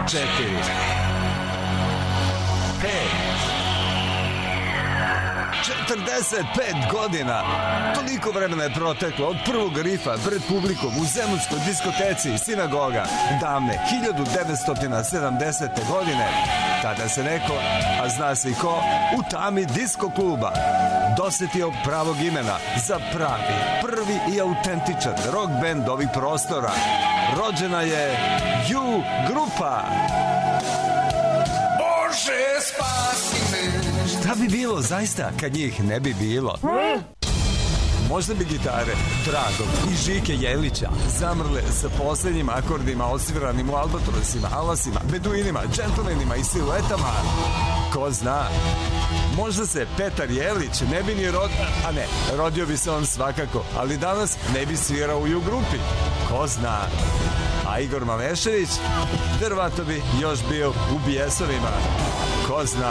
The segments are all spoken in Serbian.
4, 5, 45 godina. Toliko vremena je proteklo od prvog rifa pred publikom u zemunskoj diskoteci Sinagoga davne 1970. godine. Tada se neko, a zna se i ko, u tami disko kluba dosetio pravog imena za pravi, prvi i autentičan rock band ovih prostora. Rođena je U grupa. Bože, spasi me. Šta bi bilo zaista kad njih ne bi bilo? Možda bi gitare Dragog i Žike Jelića zamrle sa poslednjim akordima osviranim u albatrosima, alasima, beduinima, džentlmenima i siluetama. Ko zna? Možda se Petar Jelić ne bi ni rodio bi se on svakako, ali danas ne bi svirao u U grupi. Ko zna? A Igor Malešević verovatno bi još bio u Bijesovima. Ko zna?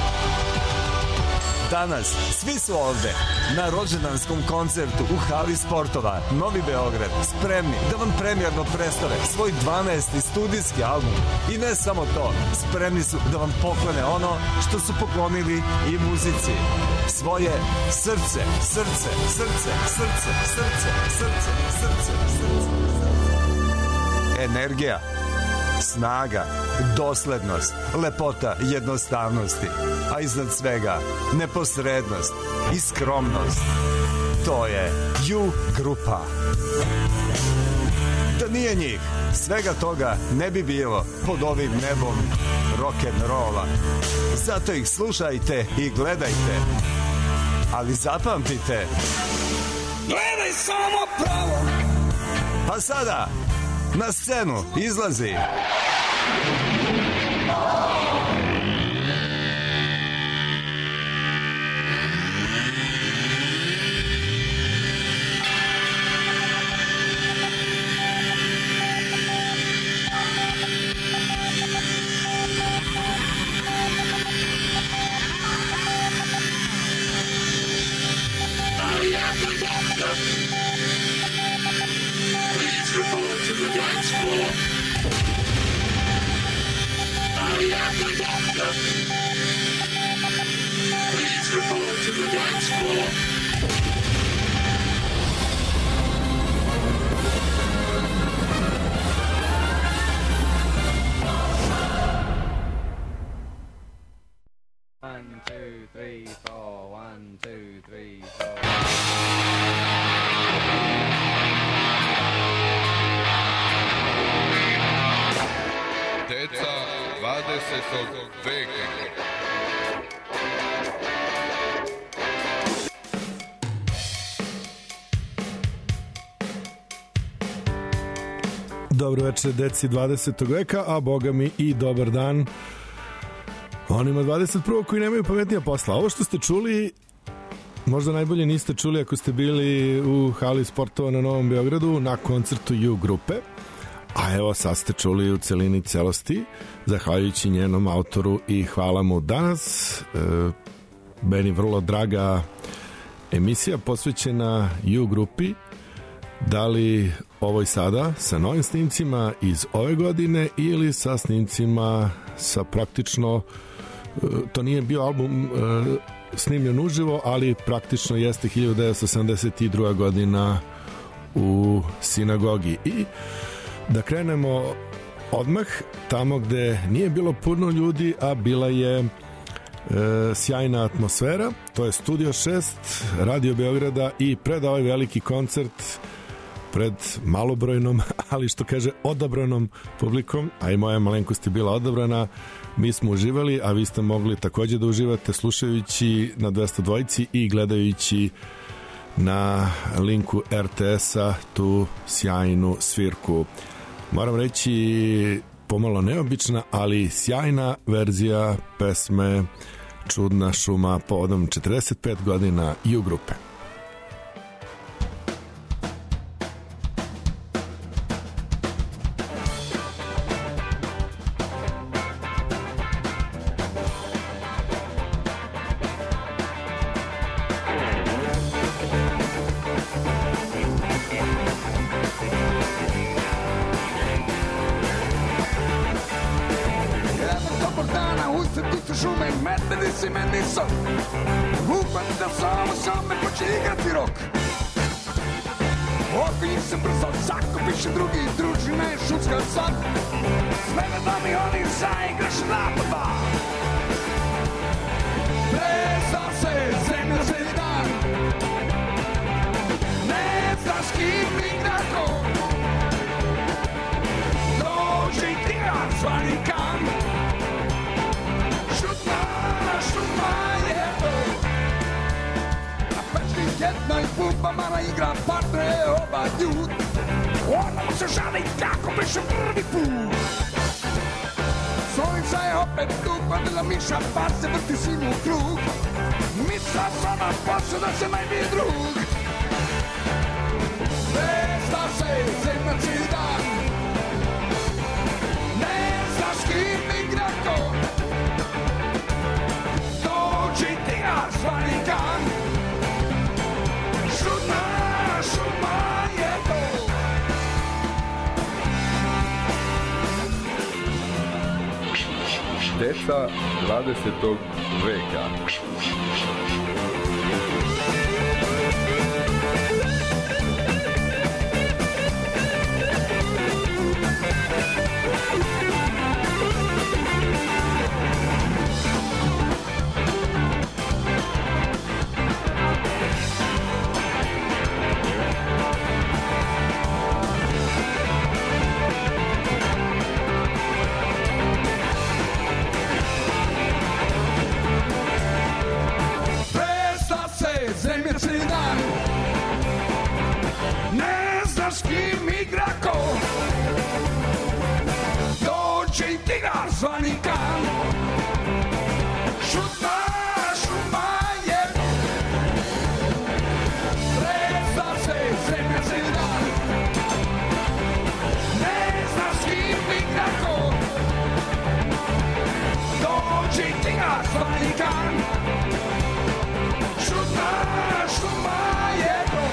Danas svi su ovde na rođendanskom koncertu u hali sportova Novi Beograd, spremni da vam premijerno predstave svoj 12. studijski album. I ne samo to, spremni su da vam poklone ono što su poklonili i muzici. Svoje srce, srce, srce, srce, srce, srce, srce, srce. Energija, snaga, doslednost, lepota jednostavnosti, a iznad svega neposrednost i skromnost. To je U grupa. Da nije njih, svega toga ne bi bilo pod ovim nebom rock'n'rolla. Zato ih slušajte i gledajte. Ali zapamtite, gledaj samo pravo. A sada na scenu izlazi Dobro večer, deci 20. veka, a boga mi i dobar dan onima 21. koji nemaju pametnija posla. Ovo što ste čuli, možda najbolje niste čuli ako ste bili u hali sportova na Novom Beogradu na koncertu U grupe, a evo sad ste čuli u celini celosti, zahvaljujući njenom autoru i hvala mu danas. Meni vrlo draga emisija posvećena U grupi, da li ovoj sada sa novim snimcima iz ove godine ili sa snimcima sa praktično, to nije bio album snimljen uživo, ali praktično jeste 1972. godina u sinagogi. I da krenemo odmah tamo gde nije bilo puno ljudi, a bila je sjajna atmosfera. To je Studio 6 Radio Beograda i pred ovaj veliki koncert pred malobrojnom, ali što kaže odabranom publikom, a i moja malenkost je bila odabrana, mi smo uživali, a vi ste mogli takođe da uživate slušajući na 202 i gledajući na linku RTS-a tu sjajnu svirku. Moram reći, pomalo neobična, ali sjajna verzija pesme Čudna šuma povodom 45 godina U grupe. su šume, medvedici meni su. Uhvati da samo same poče igrati rok. Oko njih se brzo zakupiše drugi, družina je šutska sad. Smene da mi oni zaigraš na dva. Prestao se zemlja cijeli dan. Ne znaš kim igra ko. Dođe i tigar zvani kan. Šutna je to. Na pečki jednoj bubamana igra partne oba ljud. Ona mu se žali kako biše prvi put. Sunca je opet tu, padila miša, pa se vrti svim u krug. Misla sama počne da se najbije drug. Prestao se zemlja cijeli dan. Ne znaš kim igra ko. Dođi tigar zvani kan. Šuma je to. Deca 20. veka. Zemlja cijeli dan. Ne znaš kim igra ko. Dođe i tigar zvani kan. Šuma je. Prestao se zemlja cijeli dan. Ne znaš kim igra ko. Dođe i tigar zvani kan. Šuma je to.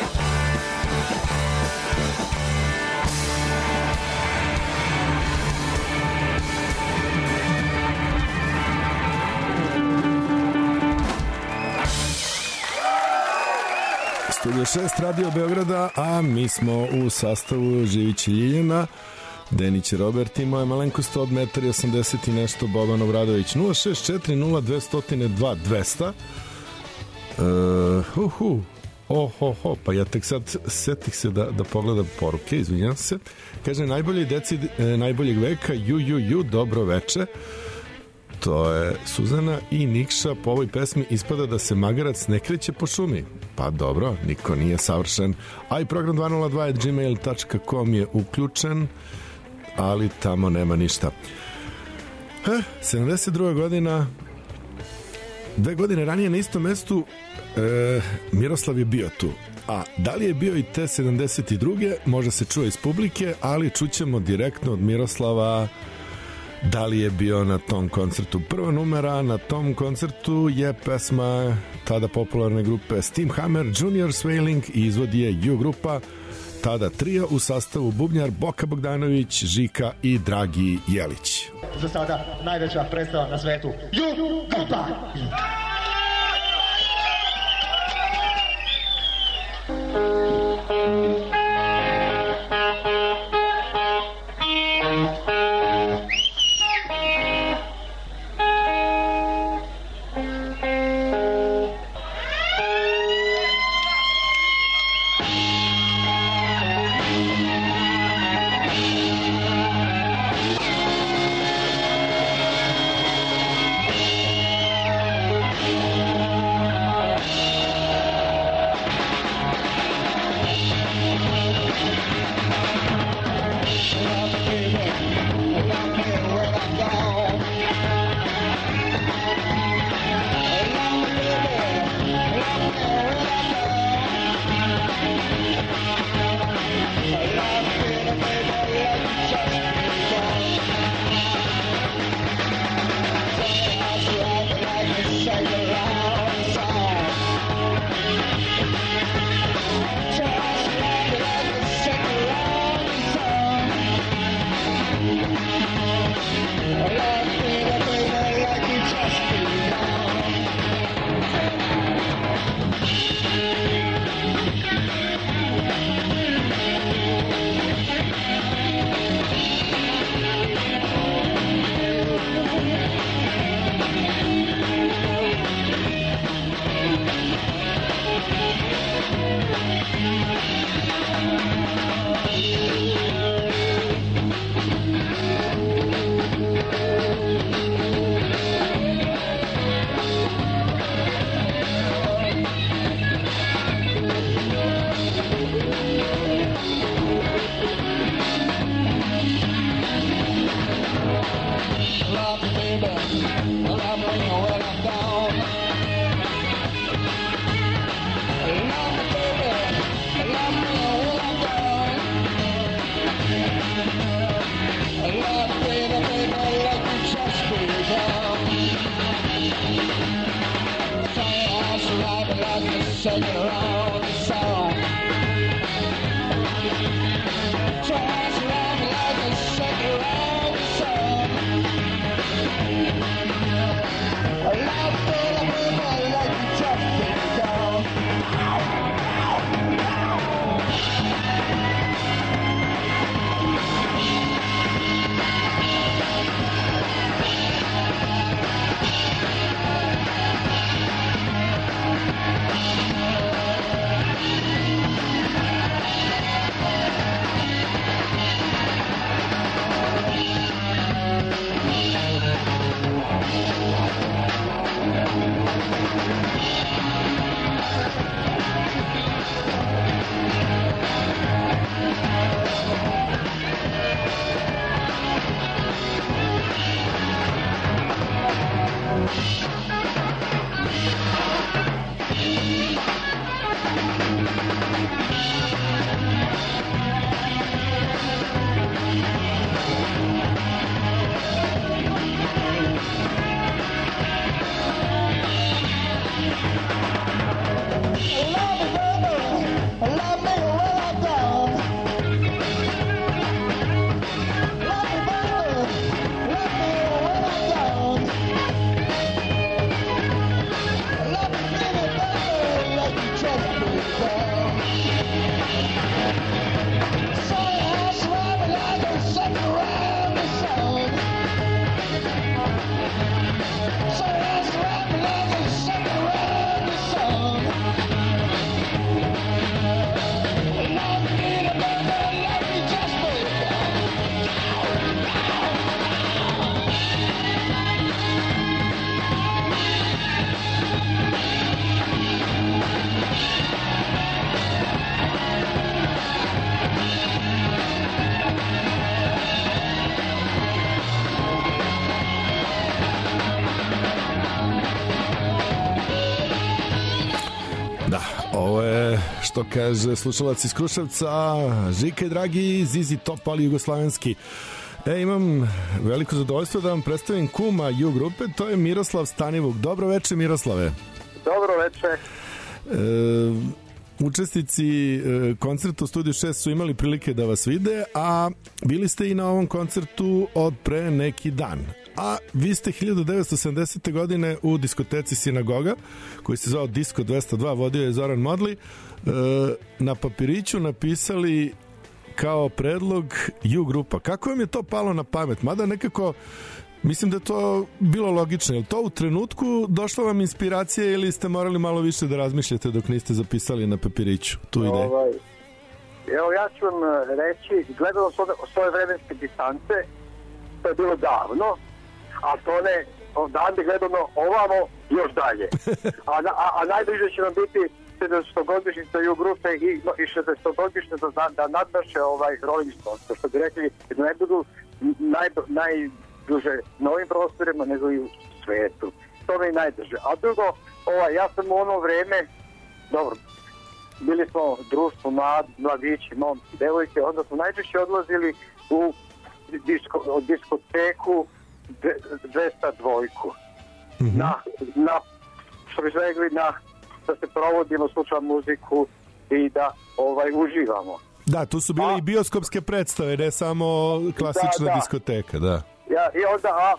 Studio 6 Radio Beograda, a mi smo u sastavu Živić i Ljiljana, Denić i Robert i moje malenkost od 1,80 m i nešto, Boban Obradović. 064 02 200. Pa ja tek sad setih se da pogledam poruke, izvinjam se. Kaže, najbolji deci najboljeg veka, ju, dobro veče. To je Suzana i Nikša. Po ovoj pesmi ispada da se magarac ne kreće po šumi. Pa dobro, niko nije savršen. A i program 202@gmail.com je uključen, ali tamo nema ništa. 72. godina, 2 godine ranije na istom mestu Miroslav je bio tu. A da li je bio i te 72. može se čuje iz publike, ali čućemo direktno od Miroslava da li je bio na tom koncertu. Prva numera na tom koncertu je pesma tada popularne grupe Steamhammer, Junior Swailing i izvodi je U grupa, tada trio u sastavu bubnjar Boka Bogdanović, Žika i Dragi Jelić. Za sada najveća predstava na svetu, U grupa! second round song. Tries to rap like a second round song. A lot full of people like to just get down. Što kaže slušalac iz Kruševca, Žika i Dragi, Zizi Top, ali jugoslavenski. Imam veliko zadovoljstvo da vam predstavim kuma Ju grupe, to je Miroslav Stanivuk. Dobro veče, Miroslave. Dobro veče. Učesnici koncerta u Studiju 6 su imali prilike da vas vide, a bili ste i na ovom koncertu od pre neki dan. A vi ste 1970. godine u diskoteci Sinagoga, koji se zvao Disco 202, vodio je Zoran Modli, na papiriću napisali kao predlog Ju grupa. Kako vam je to palo na pamet? Mada nekako mislim da je to bilo logično. Je li to u trenutku došla vam inspiracija ili ste morali malo više da razmišljate dok niste zapisali na papiriću tu ideju? Evo, ja ću vam reći, gledalo svoje vremenske distance, to je bilo davno, a to ne, odande gledano ovamo još dalje. A najbliže će nam biti 70-godišnjica Ju grupe i 60-godišnjica da nadmaše Rolling Stones, što bi rekli, da ne budu najduže na ovim prostorima nego i u svetu. To mi je najdrže. A drugo, ja sam u ono vreme, dobro, bili smo društvo mladići, momci, devojke, onda smo najčešće odlazili u diskoteku 202. Na što bi se rekli, da se provodimo, slušamo muziku i da uživamo. Da, tu su bile i bioskopske predstave, ne samo klasična diskoteka, da. I onda,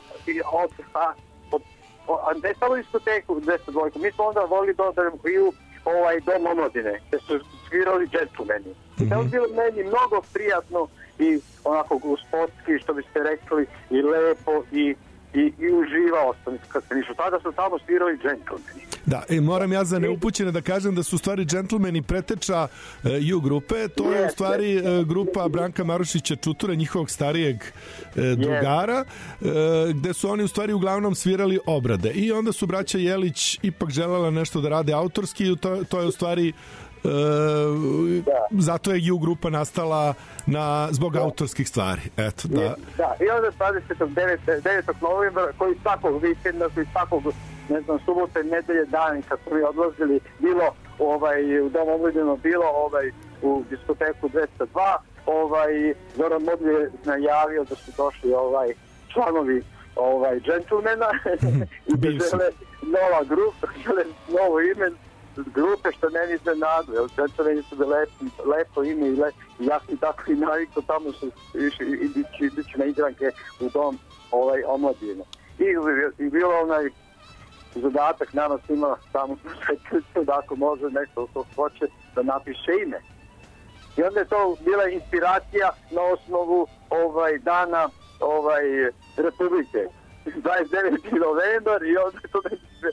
ne samo diskoteku 202, mi smo onda volili da odemo i u Dom omladine, gde su svirali džentlmeni. I to je bilo meni mnogo prijatno i onako gospodski, što biste rekli, i lepo i uživao sam kad sam išao. Tada su tamo svirali džentlmeni. Da, moram ja za neupućene da kažem da su u stvari džentlmeni preteča Ju grupe, to je u stvari grupa Branka Marušića Čutura, njihovog starijeg drugara, gde su oni u stvari uglavnom svirali obrade. I onda su braća Jelić ipak želela nešto da rade autorski i to je u stvari zato je Ju grupa nastala zbog autorskih stvari. Eto, da. Da, i onda 29. novembra, koji svakog vikenda, koji svakog, ne znam, subote, nedelje, dani, kad smo mi odlazili, bilo u Dom omladine, bilo u diskoteku 202, Zoran Modli je najavio da su došli članovi džentlmena i da žele nova grupa, žele novo ime, grupe što meni iznenadu, jer Čečeveni su da lepo ime i ja sam tako i navikao tamo što idući na igranke u dom omladine. I bilo onaj zadatak nama svima tamo da ako može neko ko hoće da napiše ime. I onda je to bila inspiracija na osnovu dana Republike. 29. novembar i onda to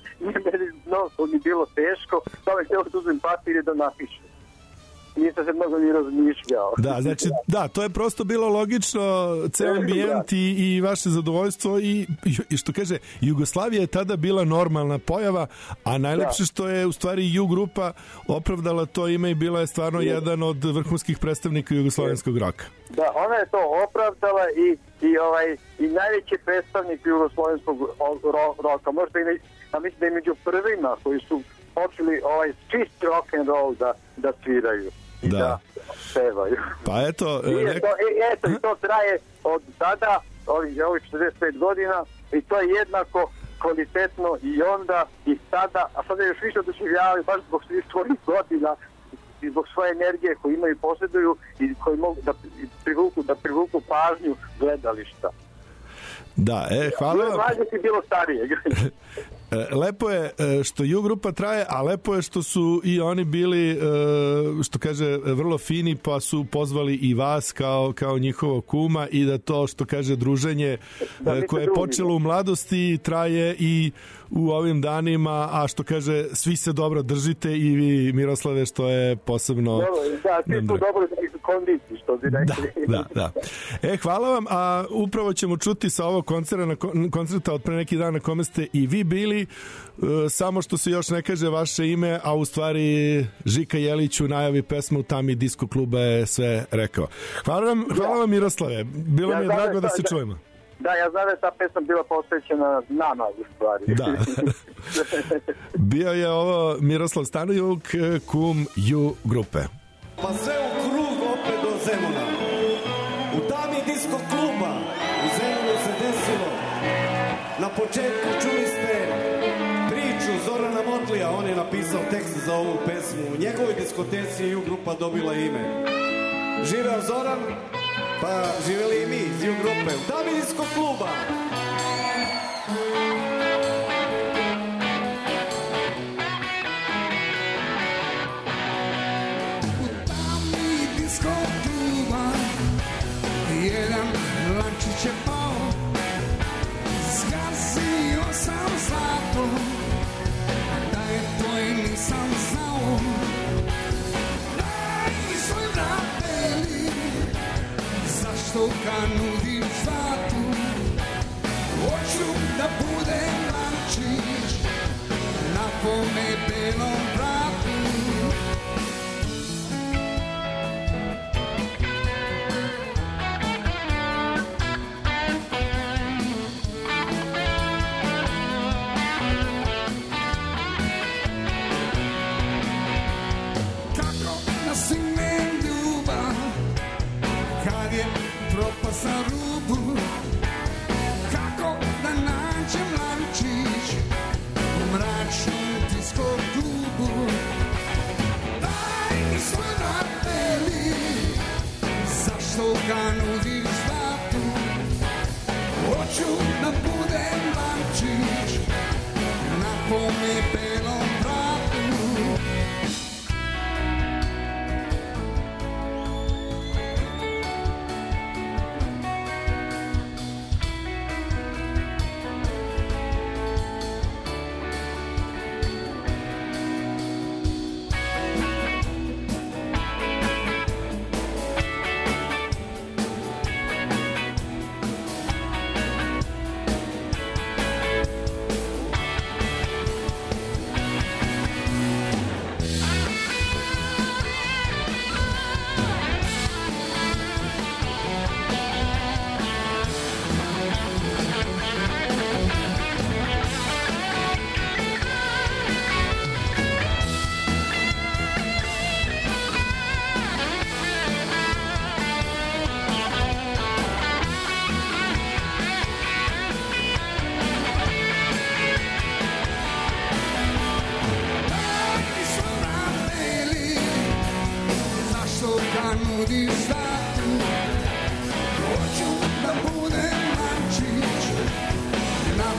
mi bilo teško, to mi htio da uzmem papir i da napišem. Nisam se mnogo ni razmišljao. Da, znači, da, to je prosto bilo logično, ceo ambijent i vaše zadovoljstvo i što kaže, Jugoslavija je tada bila normalna pojava, a najlepše što je u stvari Ju grupa opravdala to ime i bila je stvarno jedan od vrhunskih predstavnika jugoslovenskog roka. Da, ona je to opravdala i najveći predstavnik jugoslovenskog roka, možda mislim da je među prvima koji su počeli čist rock and roll da sviraju i da pevaju. Pa eto... I to traje od tada, ovih 45 godina, i to je jednako kvalitetno i onda i sada, a sada još više oduševljavaju baš zbog svih svojih godina i zbog svoje energije koje imaju i posjeduju i koji mogu da privuku pažnju gledališta. Da, hvala vam. Mlađe si bilo starije. Lepo je što Ju grupa traje, a lepo je što su i oni bili, što kaže, vrlo fini, pa su pozvali i vas kao njihovo kuma i da to, što kaže, druženje koje je počelo u mladosti traje i u ovim danima, a što kaže, svi se dobro držite i vi, Miroslave, što je posebno... Da, svi su dobro kondiciji, što bi rekli. Da. Hvala vam, a upravo ćemo čuti sa ovog koncerta od pre neki dan na kome ste i vi bili, samo što se još ne kaže vaše ime, a u stvari Žika Jelić u najavi pesma u Tami disko kluba je sve rekao. Hvala vam Miroslave, bilo mi je drago da se čujemo. Da, ja znam da je ta pesma bila posvećena nama u stvari. Da. Bio je ovo Miroslav Stanojuk, kum Ju grupe. Pa sve u krug opet do Zemuna. U Tami disko kluba u Zemunu se desilo. Na početku čuli ste priču Zorana Motlija, on je napisao tekst za ovu pesmu. U njegovoj diskoteci Ju grupa dobila ime. Živeo Zoran, pa živeli i mi iz Ju grupe u Tami disko kluba. Jedan lančić je pao, zgazio sam zlato, da je to i nisam znao. Daj svoj vrapeli, zašto ga nudim zlatu? Hoću da budem lančić na tvome belom vratu. Sa rubu, kako da nađem lančić u mračnom disko klubu. Daj mi svoj vrapeli, zašto ga nudiš zlatu? Hoću da budem lančić na tvome belom vratu.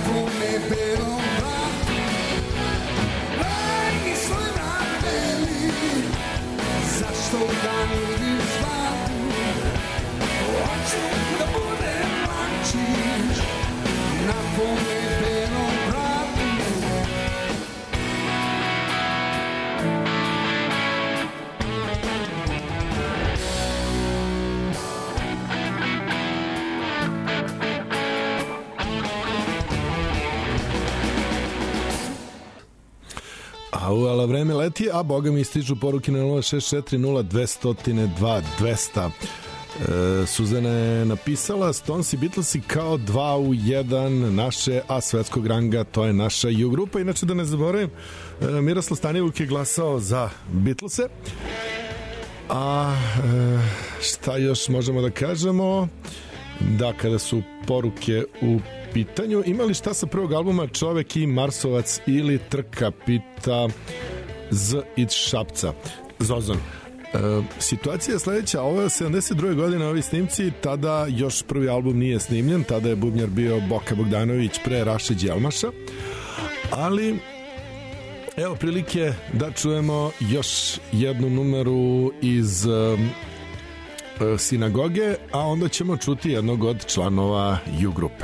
napune belom vratu. Daj mi svoj vrat beli, zašto da nudiš zlatu? Hoću da budem lančić, napune belom vratu. Ali vreme leti, a boga mi stižu poruke na 0640200. Suzana je napisala Stones i Beatlesi kao 2 u 1 naše, a svetskog ranga to je naša U grupa. Inače da ne zaboravim, Miroslav Stanjevuk je glasao za Beatlese. A šta još možemo da kažemo? Da, kada su poruke u pitanju, imali šta sa prvog albuma Čovek i Marsovac ili Trka, pita Z iz Šapca. Zozon. Situacija je sledeća, ovo je 72. godine ovi snimci, tada još prvi album nije snimljen, tada je bubnjar bio Boka Bogdanović pre Raše Đelmaša, ali evo prilike da čujemo još jednu numeru iz Sinagoge, a onda ćemo čuti jednog od članova U grupe.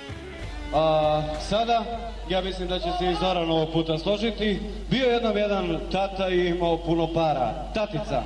Sada, ja mislim da će se i Zoran ovog puta složiti. Bio je jednom jedan tata i imao puno para. Tatica.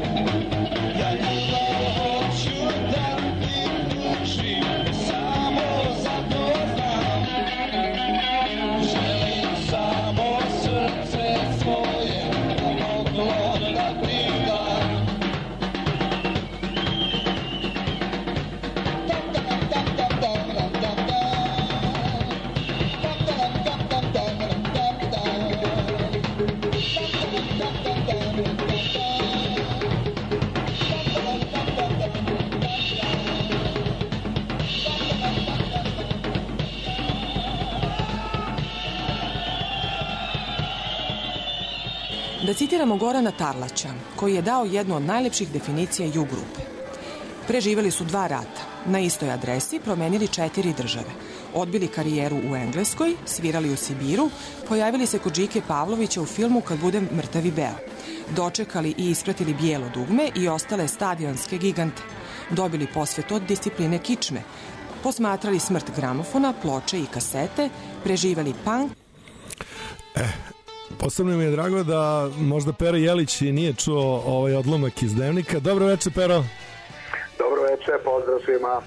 Ja ljubav hoću da ti pružim, samo Da citiramo Gorana Tarlaća, koji je dao jednu od najlepših definicija U grupe. Preživeli su 2 rata, na istoj adresi promenili 4 države. Odbili karijeru u Engleskoj, svirali u Sibiru, pojavili se kod Žike Pavlovića u filmu Kad budem mrtav i beo. Dočekali i ispratili bijelo dugme i ostale stadionske gigante. Dobili posvet od discipline kičme. Posmatrali smrt gramofona, ploče i kasete, preživeli punk. Posebno mi je drago da možda Pero Jelić nije čuo ovaj odlomak iz Dnevnika. Dobro večer, Pero. Dobro večer, pozdrav svima.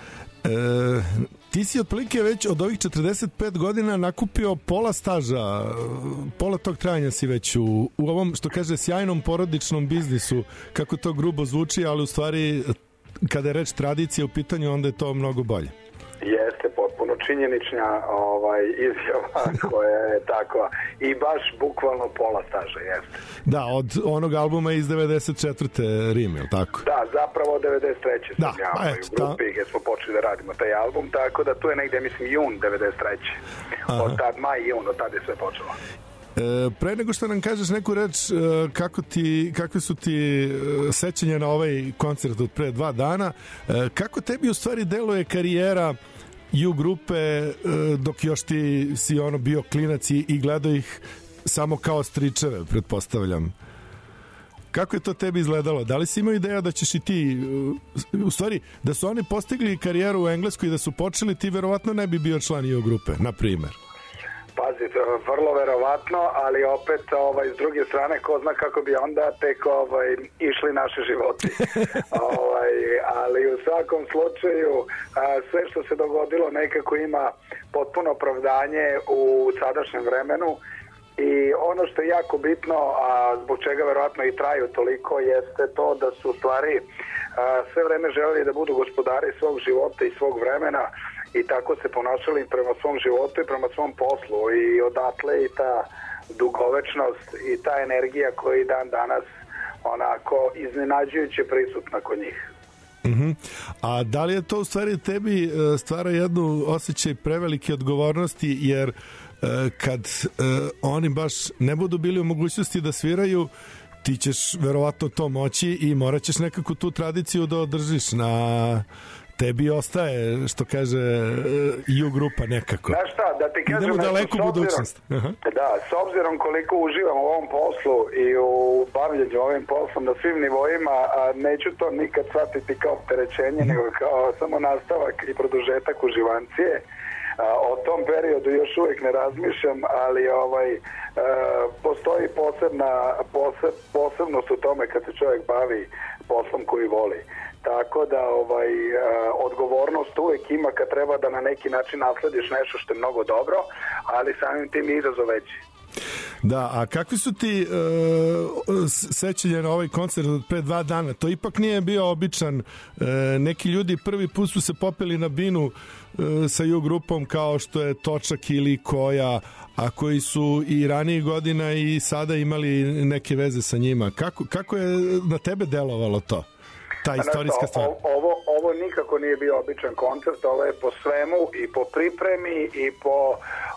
Ti si otprilike već od ovih 45 godina nakupio pola staža, pola tog trajanja si već u ovom, što kaže, sjajnom porodičnom biznisu, kako to grubo zvuči, ali u stvari kada je reč tradicija u pitanju, onda je to mnogo bolje. Jeste, potpuno činjenična izjava koja je takva i baš bukvalno pola staža, jeste. Da, od onog albuma iz 94. Rim, je li tako? Da, zapravo od 93. sam ja u grupi gdje smo počeli da radimo taj album, tako da tu je negdje, mislim, jun 93. Od tad, jun, od tad je sve počelo. Pre nego što nam kažeš neku reč, kakve su ti sećanja na ovaj koncert od pre 2 dana, kako tebi u stvari deluje karijera U grupe dok još ti si bio klinac i gledao ih samo kao stričeve, pretpostavljam? Kako je to tebi izgledalo? Da li si imao ideja da ćeš i ti, u stvari, da su oni postigli karijeru u Engleskoj i da su počeli, ti verovatno ne bi bio član U grupe, na primer? Pazite, vrlo verovatno, ali opet s druge strane ko zna kako bi onda tek išli naši životi. Ali u svakom slučaju sve što se dogodilo nekako ima potpuno opravdanje u sadašnjem vremenu i ono što je jako bitno, a zbog čega verovatno i traju toliko, jeste to da su u stvari sve vreme želeli da budu gospodari svog života i svog vremena i tako se ponašali prema svom životu i prema svom poslu i odatle i ta dugovečnost i ta energija koja dan danas onako iznenađujuće prisutna kod njih. A da li je to u stvari tebi stvara jednu osjećaj prevelike odgovornosti, jer kad oni baš ne budu bili u mogućnosti da sviraju, ti ćeš verovatno to moći i morat ćeš nekako tu tradiciju da održiš. Na tebi ostaje, što kaže, U grupa nekako. Znaš šta, da ti kažem, idemo daleku budućnost. Da, s obzirom koliko uživam u ovom poslu i u bavljenju ovim poslom na svim nivoima, neću to nikad shvatiti kao opterećenje, nego kao samo nastavak i produžetak uživancije. O tom periodu još uvijek ne razmišljam, ali postoji posebnost u tome kad se čovjek bavi poslom koji voli. Tako da odgovornost uvijek ima kad treba da na neki način naslediš nešto što je mnogo dobro, ali samim tim i izazov veći. Da, a kakvi su ti sećanja na ovaj koncert od pre 2 dana? To ipak nije bio običan. Neki ljudi prvi put su se popeli na binu sa U grupom kao što je Točak ili Koja, a koji su i ranijih godina i sada imali neke veze sa njima. Kako je na tebe delovalo to? Ta istorijska stvar. Ovo nikako nije bio običan koncert, ovo je po svemu i po pripremi i po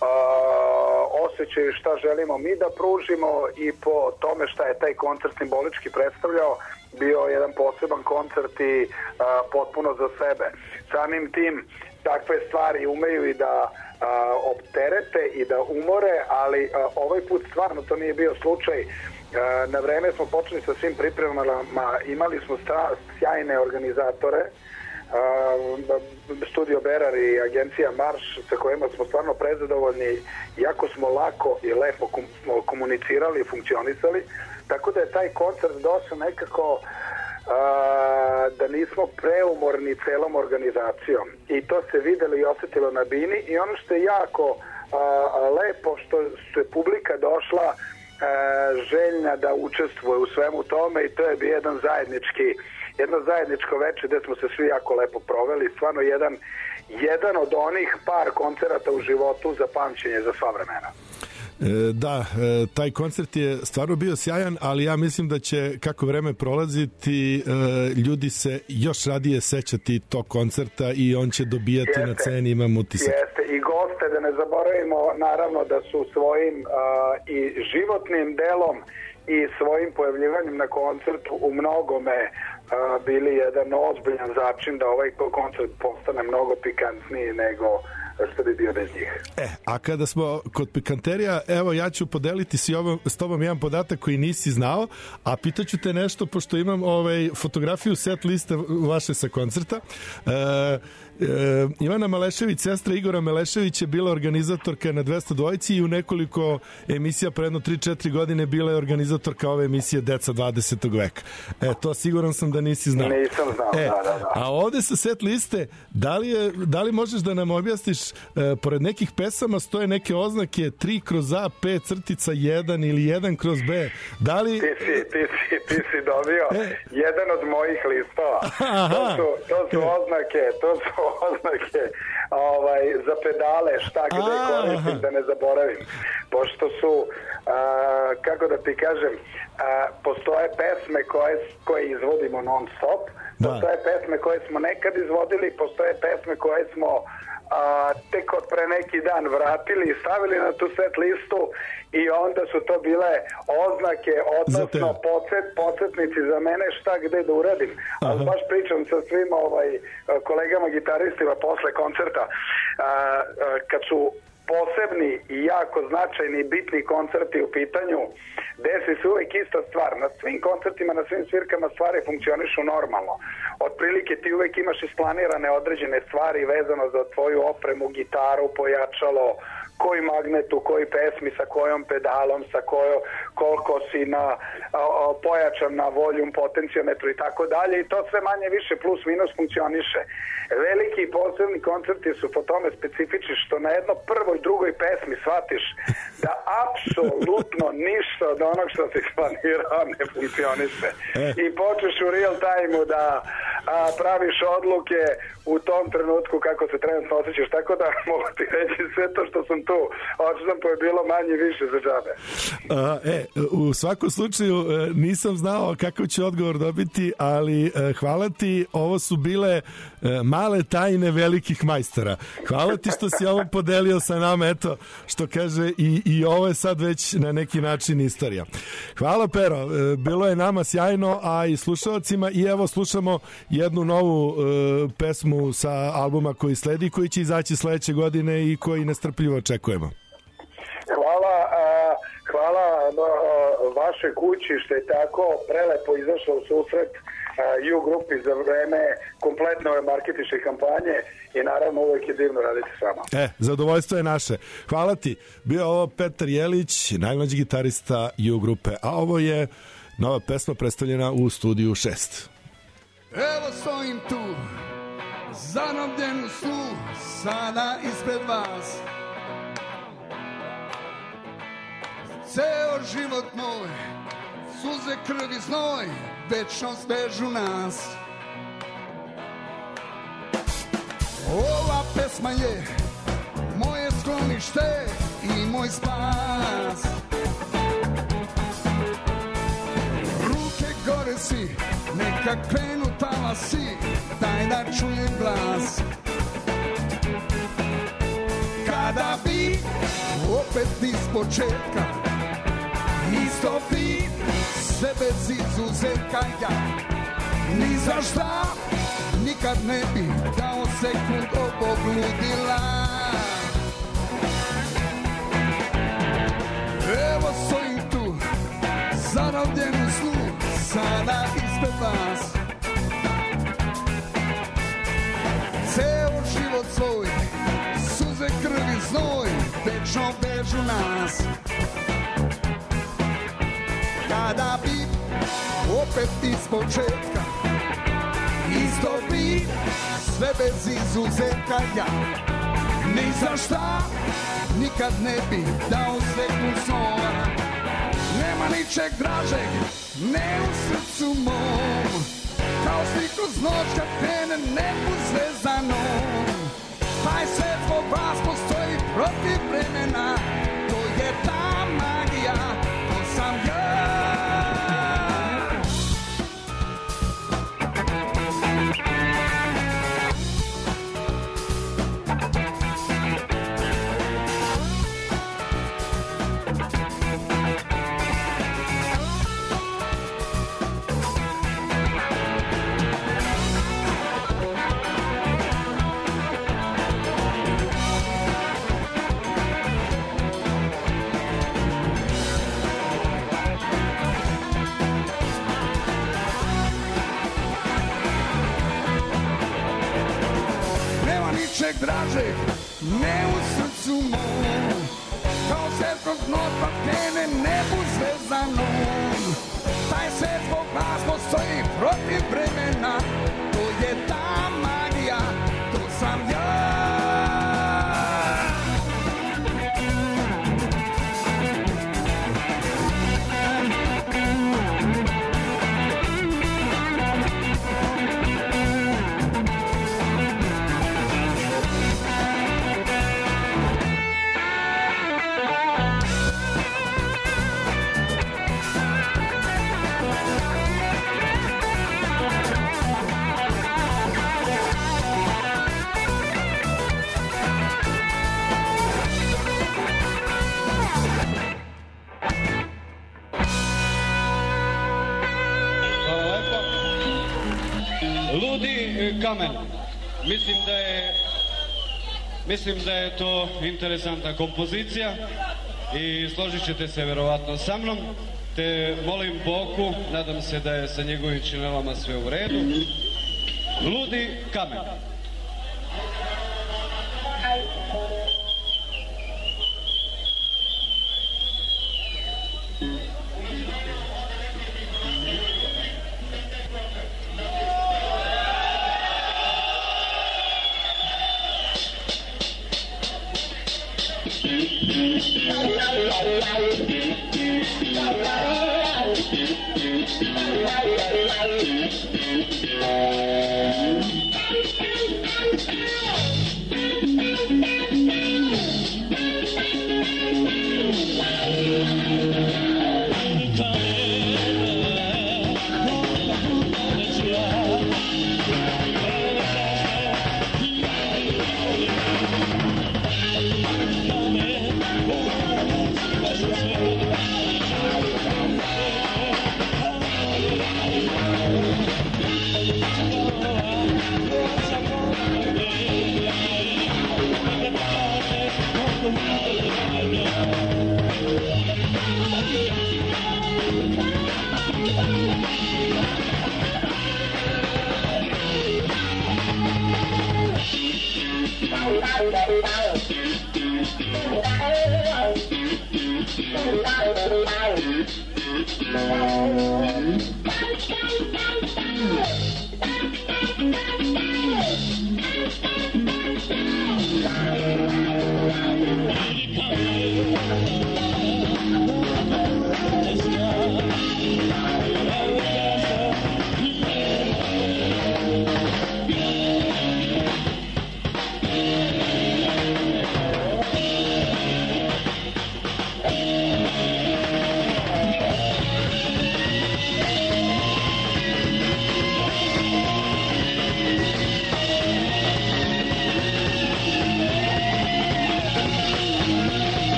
osjećaju šta želimo mi da pružimo i po tome šta je taj koncert simbolički predstavljao, bio jedan poseban koncert i potpuno za sebe. Samim tim takve stvari umeju i da opterete i da umore, ali ovaj put stvarno to nije bio slučaj. Na vreme smo počeli sa svim pripremama, imali smo sjajne organizatore, Studio Berar i agencija Marš, sa kojima smo stvarno prezadovoljni, jako smo lako i lepo komunicirali i funkcionisali, tako da je taj koncert došao nekako da nismo preumorni celom organizacijom i to se videlo i osjetilo na bini i ono što je jako lepo što je publika došla željna da učestvuje u svemu tome i to je bio jedno zajedničko večer gdje smo se svi jako lepo proveli, stvarno jedan od onih par koncerata u životu za pamćenje za sva vremena. Da, taj koncert je stvarno bio sjajan, ali ja mislim da će, kako vreme prolaziti, ljudi se još radije sećati tog koncerta i on će dobijati na ceni, imam utisak. Jeste, i goste, da ne zaboravimo, naravno da su svojim i životnim delom i svojim pojavljivanjem na koncertu u mnogome bili jedan ozbiljan začin da ovaj koncert postane mnogo pikantniji nego što bi bio bez njih. A kada smo kod pikanterija, evo ja ću podeliti s tobom jedan podatak koji nisi znao, a pitaću te nešto, pošto imam fotografiju set liste vaše sa koncerta. Ivana Malešević, sestra Igora Malešević, je bila organizatorka na 200 dvojici i u nekoliko emisija pre jedno 3-4 godine bila je organizatorka ove emisije Deca 20. veka. To siguran sam da nisi znao. Nisam znao, da. A ovde sa set liste, da li možeš da nam objasniš, pored nekih pesama stoje neke oznake 3/A, P/1 ili 1/B. Da li... Ti si dobio jedan od mojih listova. To su oznake za pedale, šta gde koristim, da ne zaboravim. Pošto su, kako da ti kažem, postoje pesme koje izvodimo non stop, postoje pesme koje smo nekad izvodili, postoje pesme koje smo tek od pre neki dan vratili i stavili na tu set listu i onda su to bile oznake, odnosno podsjetnici za mene šta gde da uradim. Ali baš pričam sa svim kolegama gitaristima posle koncerta. Kad su posebni i jako značajni i bitni koncerti u pitanju, desi se uvek ista stvar. Na svim koncertima, na svim svirkama stvari funkcionišu normalno. Otprilike ti uvek imaš isplanirane određene stvari vezano za tvoju opremu, gitaru, pojačalo, koji magnet u koji pesmi, sa kojom pedalom, sa koliko si pojačan na voljum, potencijometru i tako dalje, i to sve manje više plus minus funkcioniše. Veliki i posebni koncerti su po tome specifični što na jedno prvoj, drugoj pesmi shvatiš da apsolutno ništa od onog što si planirao ne funkcioniše. I počneš u real time-u da praviš odluke u tom trenutku kako se trenutno osjećaš, tako da mogu ti reći sve to što sam tu odštampo je bilo manje više za džabe. U svakom slučaju nisam znao kakav ću odgovor dobiti, ali hvala ti, ovo su bile male tajne velikih majstora. Hvala ti što si ovo podelio sa nama, eto, što kaže, i ovo je sad već na neki način istorija. Hvala, Pero, bilo je nama sjajno, a i slušalcima, i evo slušamo jednu novu pesmu sa albuma koji sledi, koji će izaći sledeće godine i koji nestrpljivo očekujemo. Hvala vašoj kući što je tako prelepo izašla u susret U grupi za vreme kompletne ove marketinške kampanje i naravno uvek je divno raditi s vama. Zadovoljstvo je naše. Hvala ti. Bio ovo Petar Jelić, najmlađi gitarista U grupe, a ovo je nova pesma predstavljena u studiju 6. Evo stojim tu, zarobljen u snu, sada ispred vas. Ceo život moj, suze, krv i znoj, večnost vežu nas. Ova pesma je moje sklonište i moj spas. Ruke gore si, neka krenu talasi, daj da čujem glas. Kada bi opet iz početka isto bi sve bez izuzetka ja ni za šta nikad ne bi dao sekund ovog ludila. Evo stojim tu, zarobljen u snu, sada ispred vas. Ceo život svoj, suze, krv i znoj, večno vežu nas. Kada bi opet iz početka isto bi sve bez izuzetka ja ni za šta nikad ne bi dao sekund snova. Nema ničeg dražeg, ne u srcu mom, kao stik uz noć kad krene nebu zvezdanom. Taj svet zbog vas postoji protiv vremena, to je ta magija, to sam ja. kaže, ne u srcu mom, kao svetskog noća krene nebu zvezdanom. Taj svetskog glas postoji protiv vremena, to je ta magija, to sam ja. Ludi kamen. Mislim da je to interesantna kompozicija i složit ćete se verovatno sa mnom, te molim Boku, nadam se da je sa njegovim činelama sve u redu. Ludi kamen.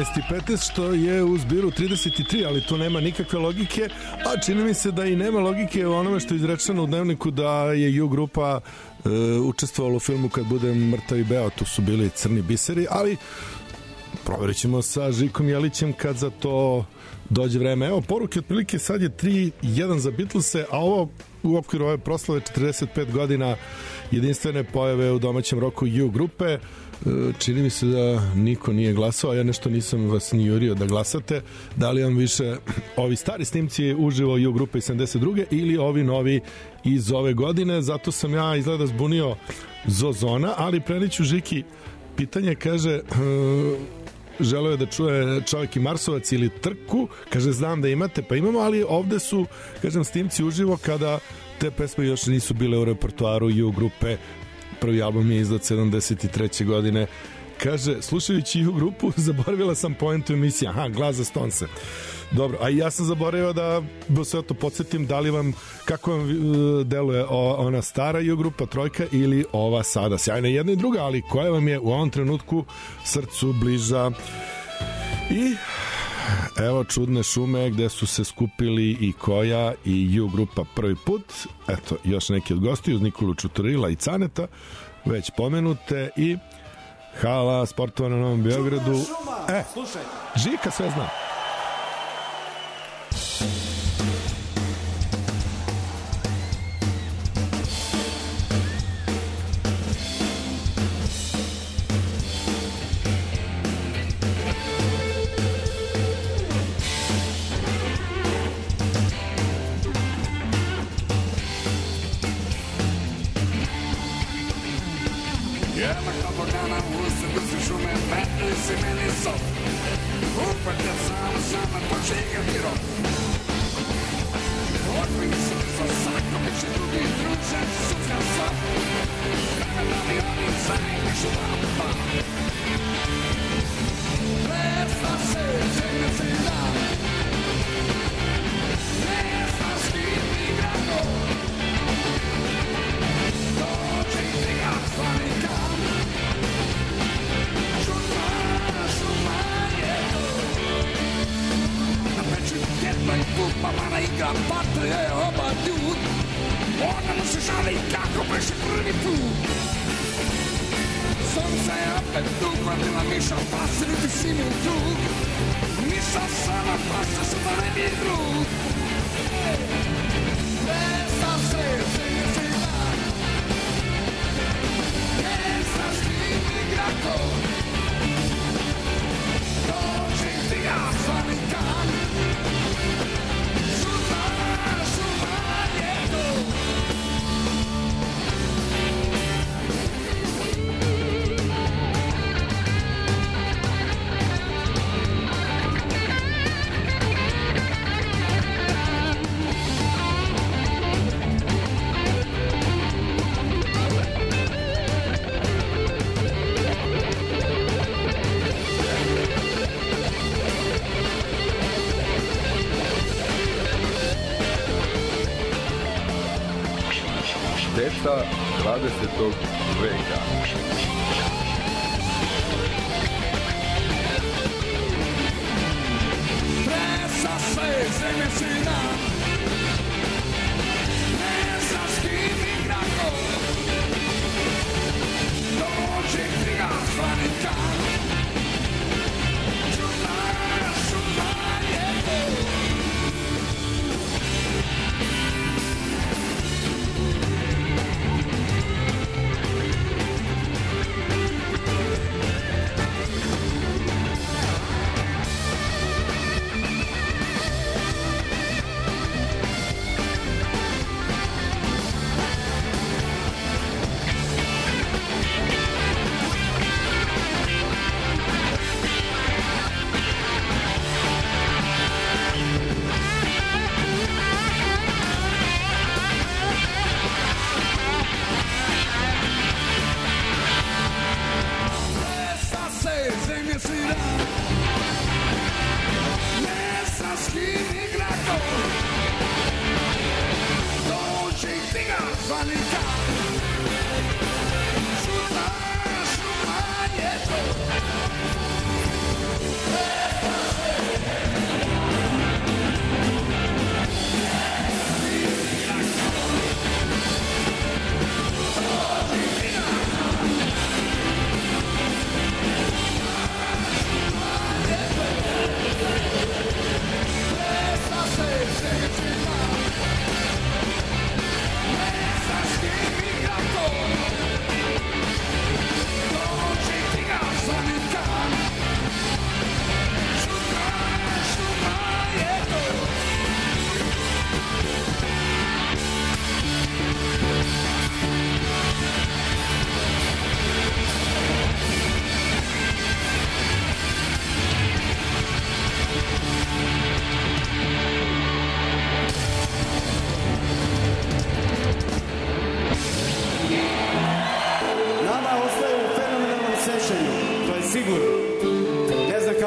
15 što je u zbiru 33, ali tu nema nikakve logike, a čini mi se da i nema logike u onome što je izrečeno u dnevniku da je U grupa učestvovala u filmu Kad budem mrtav i beo, tu su bili crni biseri, ali proverit ćemo sa Žikom Jelićem kad za to dođe vreme. Evo, poruke otprilike sad je 3-1 za Beatlese, a ovo u okviru ove proslave 45 godina jedinstvene pojave u domaćem roku U grupe. Čini mi se da niko nije glasao, ja nešto nisam vas ni jurio da glasate. Da li vam više ovi stari snimci uživo U grupe iz 72. ili ovi novi iz ove godine? Zato sam ja izgleda zbunio Zozona, ali preniću Žiki pitanje, kaže želeo je da čuje Čovjek i Marsovac ili Trku, kaže znam da imate, pa imamo, ali ovde su, kažem, snimci uživo kada te pesme još nisu bile u repertoaru U grupe. Prvi album je izdat 73. godine. Kaže, slušajući U grupu zaboravila sam poentu emisije. Aha, Glas za Stonse. Dobro, a ja sam zaboravio da sve to podsjetim, da li vam, kako vam deluje ona stara U grupa, trojka ili ova sada. Sjajna jedna i druga, ali koja vam je u ovom trenutku srcu bliža. I evo čudne šume gde su se skupili i Koja i U grupa prvi put. Eto, još neki od gostiju uz Nikolu Čuturila i Caneta, već pomenute, i hala sportova na Novom Beogradu. Žika sve zna. Šteta 20. veka. Presa se zemljacina, ne znaš kim igra ko, dođe kriga zvani kan, čudna je to.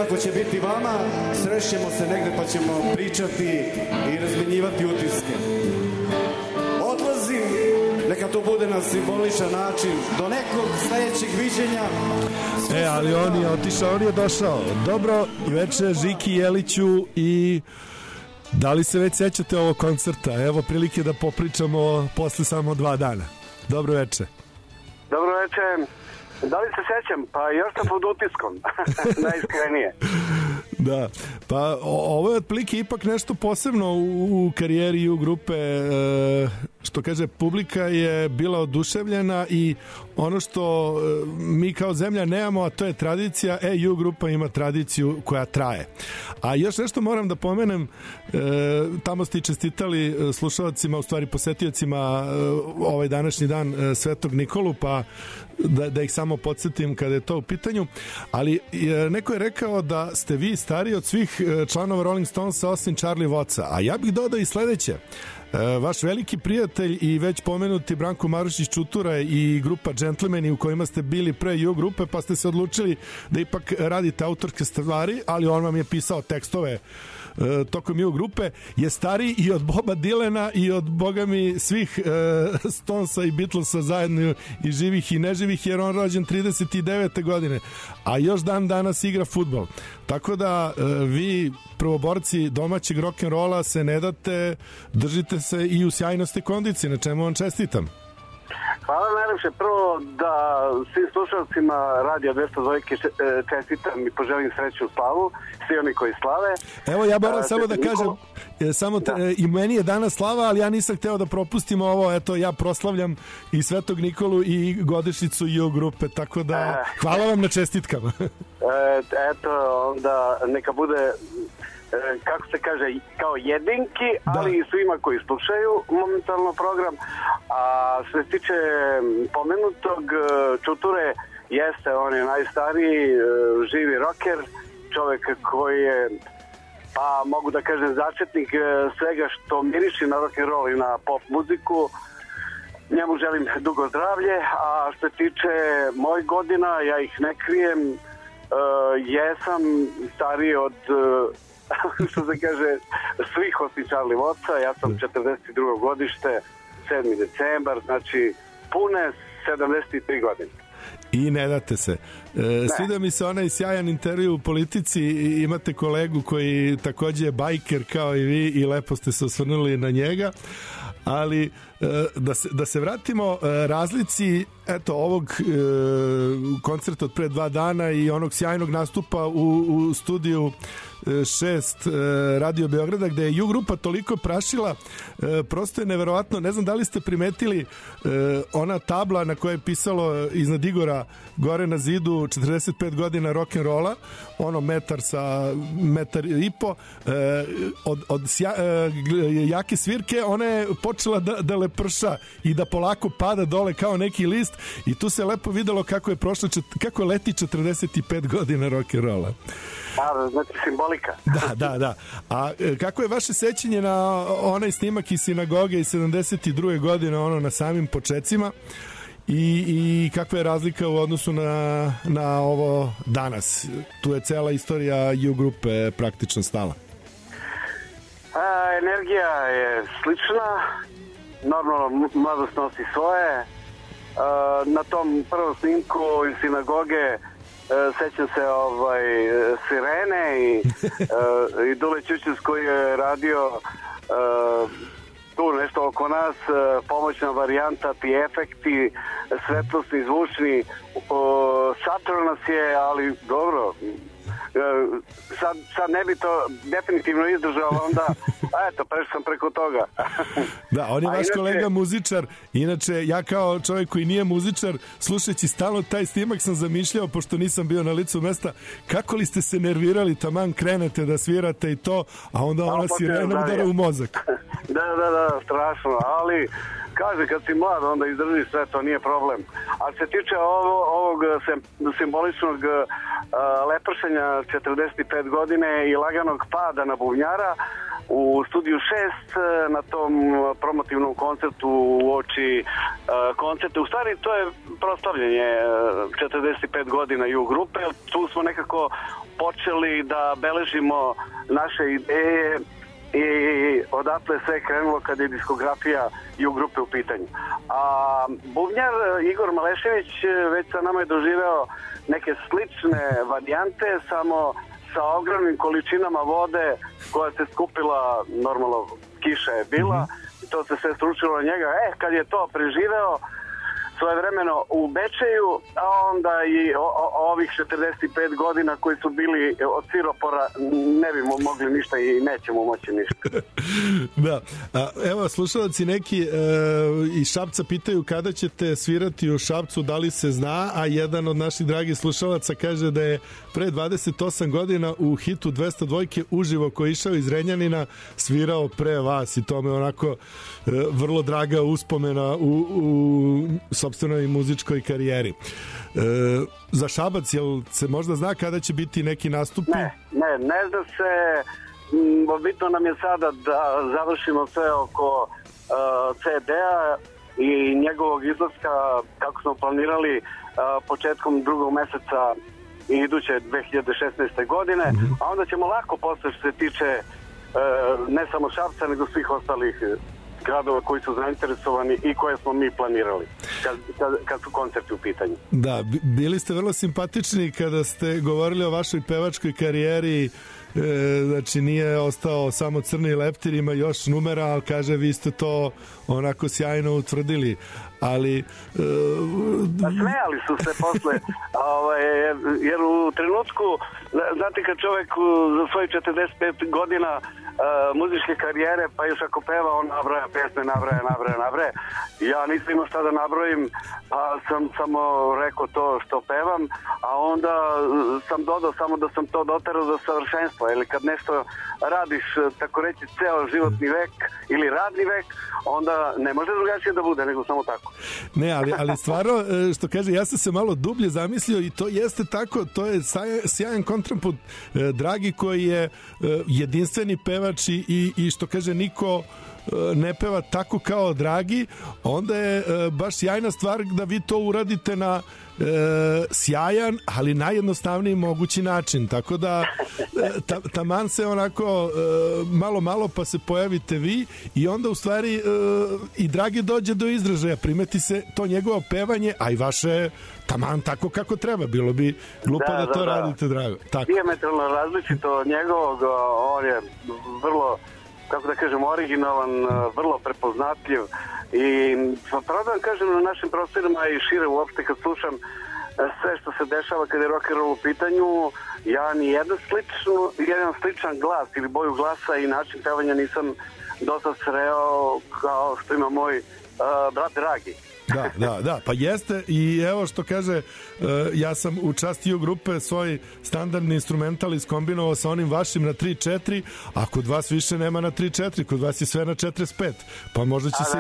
kako će biti vama. Srećemo se negde pa ćemo pričati i razmenjivati utiske. Odlazim, neka to bude na simboličan način, do nekog sledećeg viđenja. Ali on je otišao, on je došao. Dobro veče Žiki Jeliću. I da li se već sećate ovog koncerta? Evo prilike da popričamo posle samo 2 dana. Dobro veče. Dobro veče. Da li se sećam? Pa još sam pod utiskom. Najiskrenije. Da, pa ovo je otprilike ipak nešto posebno u karijeri U grupe, što kaže, publika je bila oduševljena i ono što mi kao zemlja nemamo, a to je tradicija, U grupa ima tradiciju koja traje. A još nešto moram da pomenem, tamo ste i čestitali slušalcima, u stvari posetiocima ovaj današnji dan Svetog Nikolu, pa da ih samo podsjetim kada je to u pitanju, ali neko je rekao da ste vi stariji od svih članova Rolling Stonesa osim Charlie Wattsa, a ja bih dodao i sledeće. Vaš veliki prijatelj i već pomenuti Branko Marušić-Čutura i grupa Gentlemani u kojima ste bili pre U grupe, pa ste se odlučili da ipak radite autorske stvari, ali on vam je pisao tekstove tokom U grupe, je stariji i od Boba Dylana i od, boga mi, svih Stonesa i Beatlesa zajedno, i živih i neživih, jer on rođen 39. godine, a još dan danas igra fudbal. Tako da vi, prvoborci domaćeg rock'n'rolla, se ne date, držite se i u sjajnosti kondicije, na čemu vam čestitam. Hvala najlepše. Prvo da svim slušalcima Radio 202 čestitam i poželim sreću u slavu, svi oni koji slave. Evo ja moram samo da kažem, i meni je danas slava, ali ja nisam hteo da propustim ovo, eto ja proslavljam i Svetog Nikolu i godišnjicu U grupe, tako da hvala vam na čestitkama. Eto, onda neka bude, kako se kaže, kao jedinki, ali i svima koji slušaju momentalno program. A što se tiče pomenutog Čuture, jeste, on je najstariji živi rocker, čovek koji je, pa mogu da kažem, začetnik svega što miriši na rock'n'roll i na pop muziku. Njemu želim dugo zdravlje, a što se tiče mojih godina, ja ih ne krijem, jesam stariji od što se kaže svih osim Charlie Wattsa. Ja sam 42. godište, 7. decembar, znači pune 73 godine. I ne date se. Sviđa mi se onaj sjajan intervju u Politici, imate kolegu koji takođe je bajker kao i vi i lepo ste se osvrnuli na njega, ali da se vratimo razlici eto ovog koncerta od pre 2 dana i onog sjajnog nastupa u studiju 6 Radio Beograda, gde je U grupa toliko prašila, prosto je neverovatno. Ne znam da li ste primetili ona tabla na kojoj je pisalo iznad Igora gore na zidu 45 godina rock'n'rolla, ono metar sa metar i po, od jake svirke ona je počela da leprša i da polako pada dole kao neki list, i tu se lepo videlo kako je prošlo, kako leti 45 godina rock'n'rolla. Znači simbolika. Da. A kako je vaše sećanje na onaj snimak iz sinagoge iz 72. godine, ono na samim počecima, i kakva je razlika u odnosu na ovo danas? Tu je cela istorija U grupe praktično stala. Energija je slična, normalno mladost nosi svoje. Na tom prvom snimku iz sinagoge sećam se sirene i Dule Ćućić koji je radio tu nešto oko nas, pomoćna varijanta, ti efekti, svetlosni, zvučni, satro nas je, ali dobro, sad ne bi to definitivno izdržao, onda eto, prešao sam preko toga. Da, on je vaš kolega muzičar. Inače, ja kao čovjek koji nije muzičar, slušajući stalno taj snimak sam zamišljao, pošto nisam bio na licu mesta, kako li ste se nervirali, taman krenete da svirate i to, a onda ona sirena udara u mozak. Da, strašno, ali kaže, kad si mlad, onda izdrži sve, to nije problem. A se tiče ovog simboličnog lepršenja 45 godine i laganog pada na bubnjara u studiju 6 na tom promotivnom koncertu uoči koncertu. U stvari, to je proslavljanje 45 godina Ju grupe. Tu smo nekako počeli da beležimo naše ideje i odatle sve je krenulo kad je diskografija Ju grupe u pitanju. A bubnjar Igor Malešević već sa nama je doživeo neke slične varijante, samo sa ogromnim količinama vode koja se skupila, normalno kiša je bila, i to se sve stručilo na njega. Kad je to preživeo svojevremeno u Bečeju, a onda i ovih 45 godina koji su bili od siropora, ne bi mogli ništa i nećemo moći ništa. Da. Evo, slušalci neki iz Šapca pitaju kada ćete svirati u Šapcu, da li se zna, a jedan od naših dragih slušalaca kaže da je pre 28 godina u hitu 202 uživo koji išao iz Renjanina svirao pre vas i to me onako vrlo draga uspomena u sopstvenoj muzičkoj karijeri. Za Šabac, jel se možda zna kada će biti neki nastupi? Ne zna se. Bitno nam je sada da završimo sve oko CD-a i njegovog izlaska kako smo planirali početkom 2. meseca iduće 2016. godine, a onda ćemo lako posle što se tiče ne samo Šapca nego svih ostalih gradova koji su zainteresovani i koje smo mi planirali kad su koncerti u pitanju. Da, bili ste vrlo simpatični kada ste govorili o vašoj pevačkoj karijeri, znači nije ostao samo Crni leptir, ima još numera, ali kaže vi ste to onako sjajno utvrdili, ali smejali su se posle jer u trenutku, znate, kad čovjek za svoje 45 godina muzičke karijere, pa još ako peva, on nabraja pesme, nabraja. Ja nisam imao šta da nabrojim, pa sam samo rekao to što pevam, a onda sam dodao samo da sam to doterao do savršenstva, ili kad nešto radiš, tako reći, ceo životni vek ili radni vek, onda ne može drugačije da bude nego samo tako. Ne, ali stvarno, što kaže, ja sam se malo dublje zamislio i to jeste tako, to je sjajan kontrapunkt Dragi koji je jedinstveni pevač i što kaže niko ne peva tako kao Dragi, onda je baš sjajna stvar da vi to uradite na sjajan, ali najjednostavniji mogući način, tako da taman se onako malo pa se pojavite vi i onda u stvari i Dragi dođe do izražaja, primeti se to njegovo pevanje, a i vaše taman tako kako treba, bilo bi glupo da to radite, Drago. Dijametralno različito od njegovog, on je vrlo, kako da kažem, originalan, vrlo prepoznatljiv i pravo da vam kažem, na našim prostorima i šire uopšte kad slušam sve što se dešava kada je rock and roll u pitanju, ja ni jedan sličan glas ili boju glasa i način pevanja nisam dosta sreo kao što ima moj brat Dragi. Da, pa jeste i evo što kaže, ja sam u časti grupe svoj standardni instrumental iskombinovao sa onim vašim na 3-4, a kod vas više nema na 3-4, kod vas je sve na 45, pa možda će se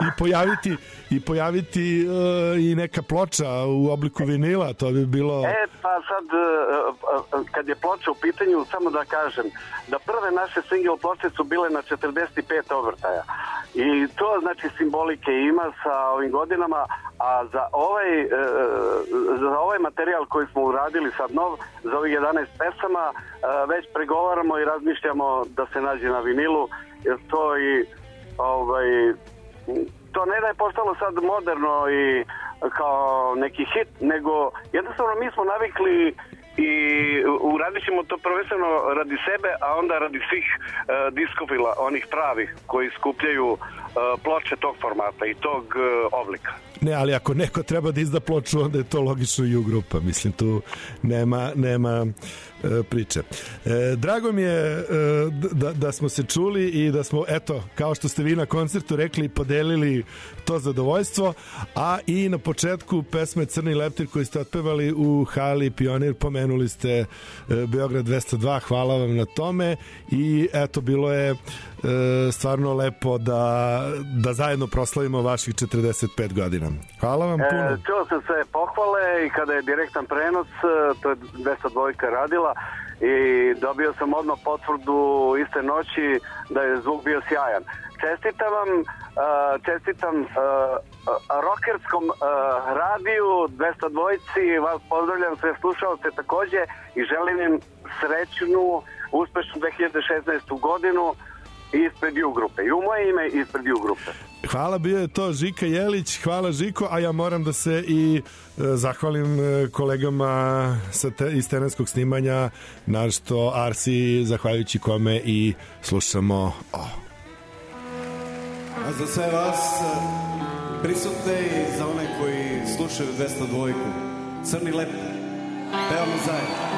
i pojaviti i neka ploča u obliku vinila, to bi bilo... Pa sad, kad je ploča u pitanju, samo da kažem, da prve naše single ploče su bile na 45 obrtaja i to znači simbolike ima sa ovim godinama, a za ovaj materijal koji smo uradili sad nov, za ovih 11 pesama, već pregovaramo i razmišljamo da se nađe na vinilu, jer to i to ne da je postalo sad moderno i kao neki hit, nego jednostavno mi smo navikli i uradit ćemo to prvenstveno radi sebe, a onda radi svih diskofila, onih pravih koji skupljaju ploče tog formata i tog oblika. Ne, ali ako neko treba da izda ploču, onda je to logično i u grupa. Mislim, tu nema priče. Drago mi je da smo se čuli i da smo, eto, kao što ste vi na koncertu rekli, podelili to zadovoljstvo, a i na početku pesme Crni leptir koji ste otpevali u hali Pionir, pomenuli ste Beograd 202, hvala vam na tome i eto, bilo je stvarno lepo da zajedno proslavimo vaših 45 godina. Hvala vam puno. Čuo sam sve pohvale i kada je direktan prenos, to je 202 radila, Sarađiva i dobio sam odmah potvrdu iste noći da je zvuk bio sjajan. Čestitam rokerskom radiju 202, vas pozdravljam, sve slušalce takođe i želim im srećnu, uspešnu 2016. godinu ispred U grupe. I u moje ime ispred U grupe. Hvala, bio je to Žika Jelić. Hvala, Žiko, a ja moram da se i zahvalim kolegama iz terenskog snimanja, našto Arsi, zahvaljujući kome i slušamo A za sve vas prisutne i za one koji slušaju 202, Crni lep, pevamo zajedno.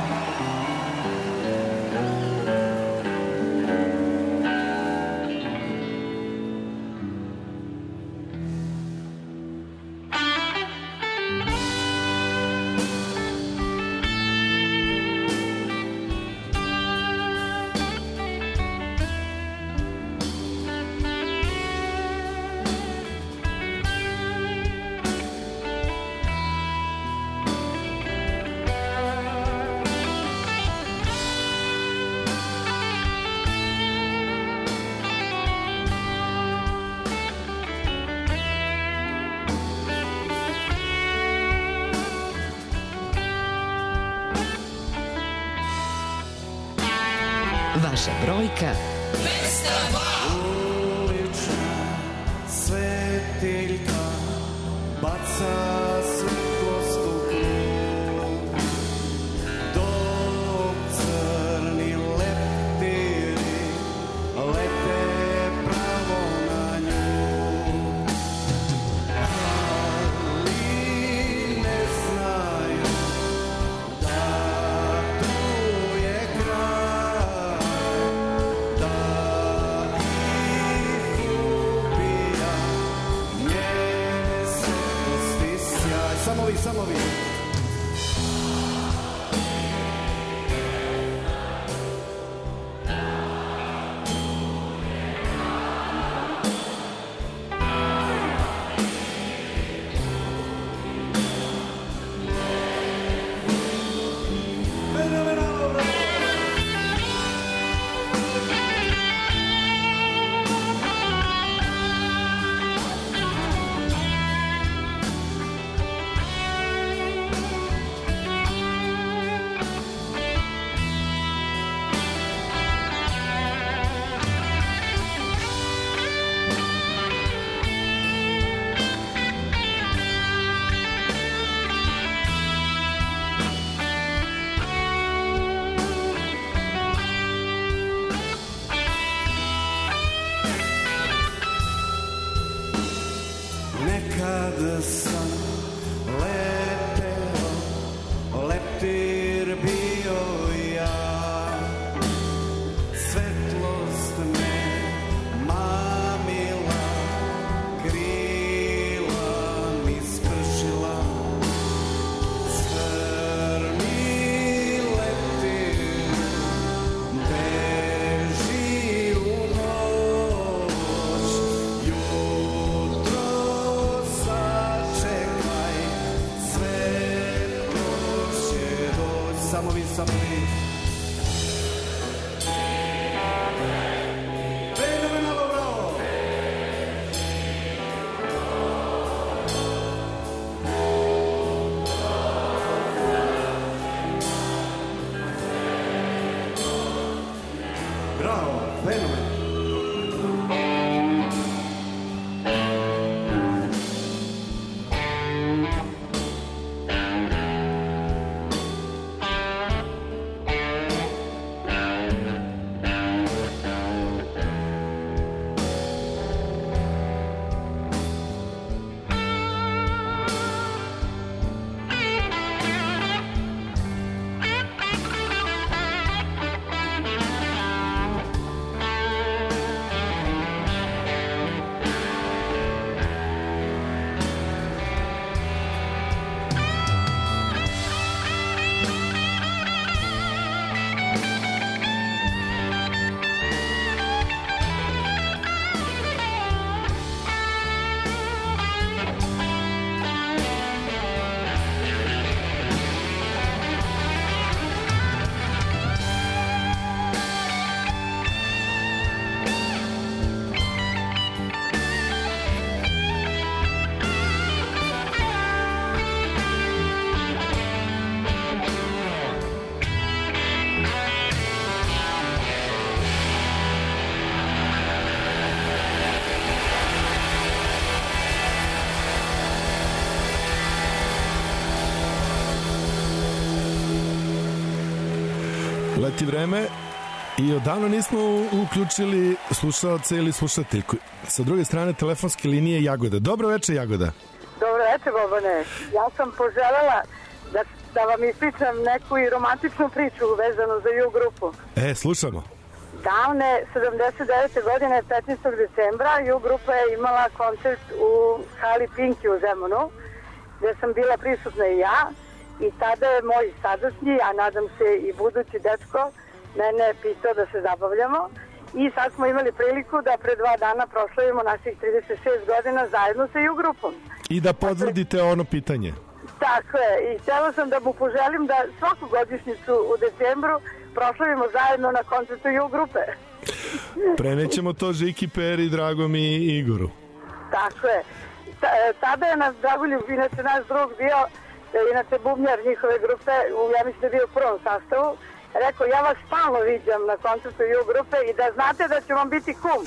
Vaša brojka 202. Ulična svetiljka baca svetlost u krug, dok crni leptiri lete pravo na nju, ali ne znaju da tu je kraj, da ih ubija njene svetlosti sjaj. Samo vi. Nekad sam leteo, leptir bio ja, svetlost me mamila, krila mi skršila, crni leptir beži u noć, jutro sačekaj, svetlo će doći. Samo vi. Fenomenalno, bravo! Bravo, fenomenalno! Leti vreme i odavno nismo uključili slušalce ili slušateljku. Sa druge strane telefonske linije Jagoda. Dobro večer, Jagoda. Dobro večer, Bobane. Ja sam poželjela da vam ispričam neku i romantičnu priču vezanu za U grupu. Slušamo. Davne 79. godine, 15. decembra, U grupa je imala koncert u hali Pinki u Zemunu, gde sam bila prisutna i ja, i tada je moj sadašnji, a nadam se i budući dečko, mene pitao da se zabavljamo, i sad smo imali priliku da pre 2 dana proslavimo naših 36 godina zajedno sa U grupom. I da potvrdite ono pitanje. Tako je, i htjela sam da mu poželim da svaku godišnjicu u decembru proslavimo zajedno na koncertu U grupe. Prenećemo to Žiki, Peri, Dragom i Igoru. Tako je. Tada je nas Dragoljub, inače naš drug bio, inače bubnjar njihove grupe, ja mislim da je bio u prvom sastavu, rekao, ja vas stalno viđam na koncertu U grupe i da znate da će vam biti kum.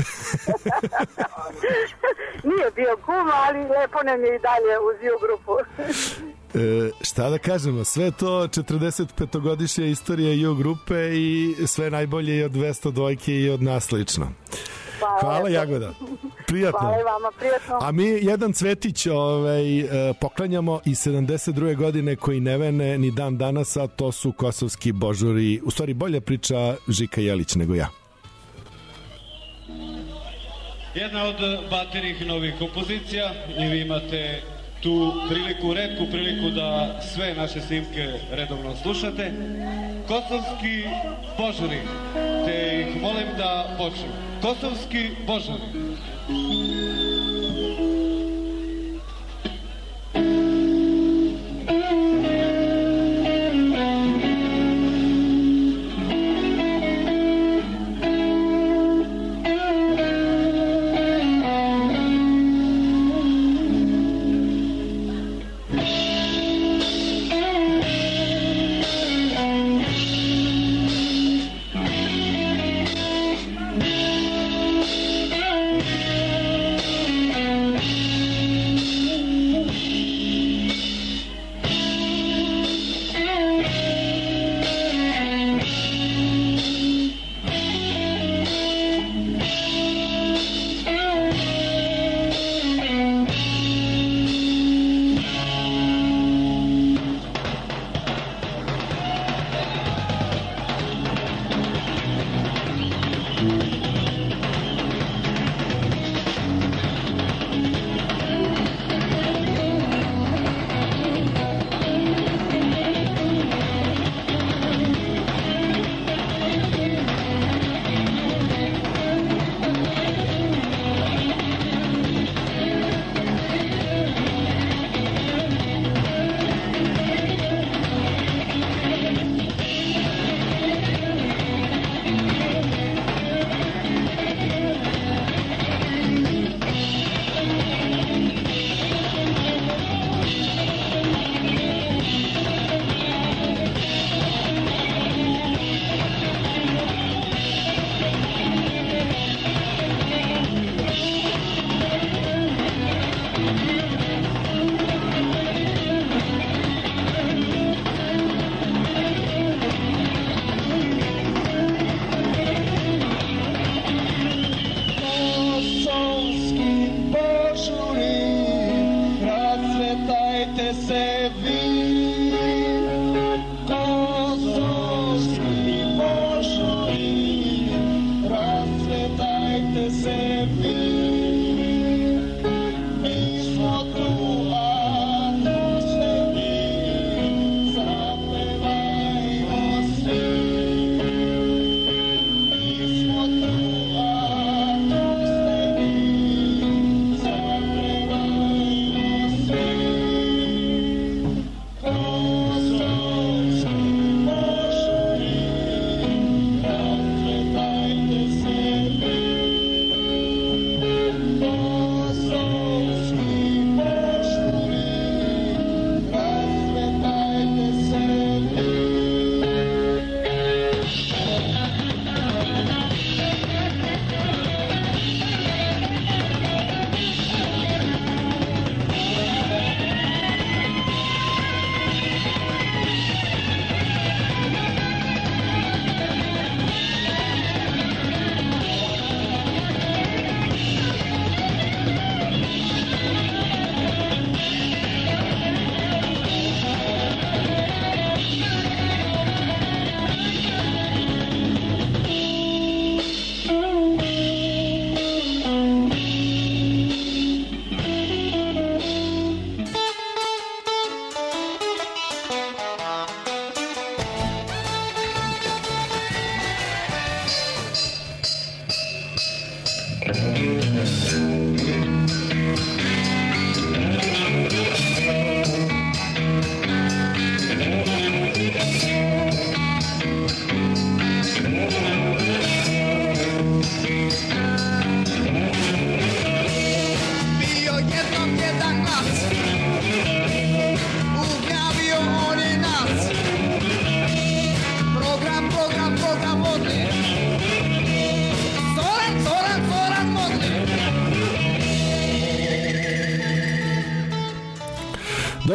Nije bio kum, ali lepo nam je i dalje uz U grupu. Šta da kažemo, sve to 45-godišnja istorija U grupe i sve najbolje i od 202 i od nas lično. Hvala, Jagoda. Prijatno. Hvala i vama, prijatno. A mi jedan cvetić poklanjamo iz 72. godine koji ne vene ni dan danas, a to su kosovski božuri. U stvari bolje priča Žika Jelić nego ja. Jedna od baterih novih kompozicija i vi imate tu priliku, retku priliku da sve naše snimke redovno slušate. Kosovski božuri, te ih molim da počnu. Kosovski božuri.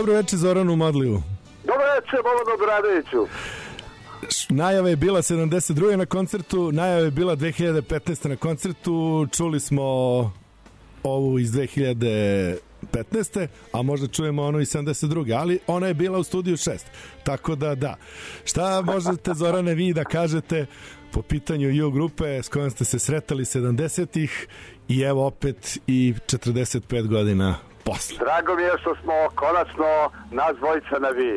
Dobro večer Zoranu Modliju. Dobro večer Bogdanu Obradoviću. Najava je bila 72. na koncertu, najava je bila 2015. na koncertu, čuli smo ovu iz 2015. a možda čujemo ono iz 72. ali ona je bila u studiju 6, tako da. Šta možete Zorane vi da kažete po pitanju U grupe s kojom ste se sretali 70-ih i evo opet i 45 godina posle? Drago mi je što smo konačno nas dvojica na vi.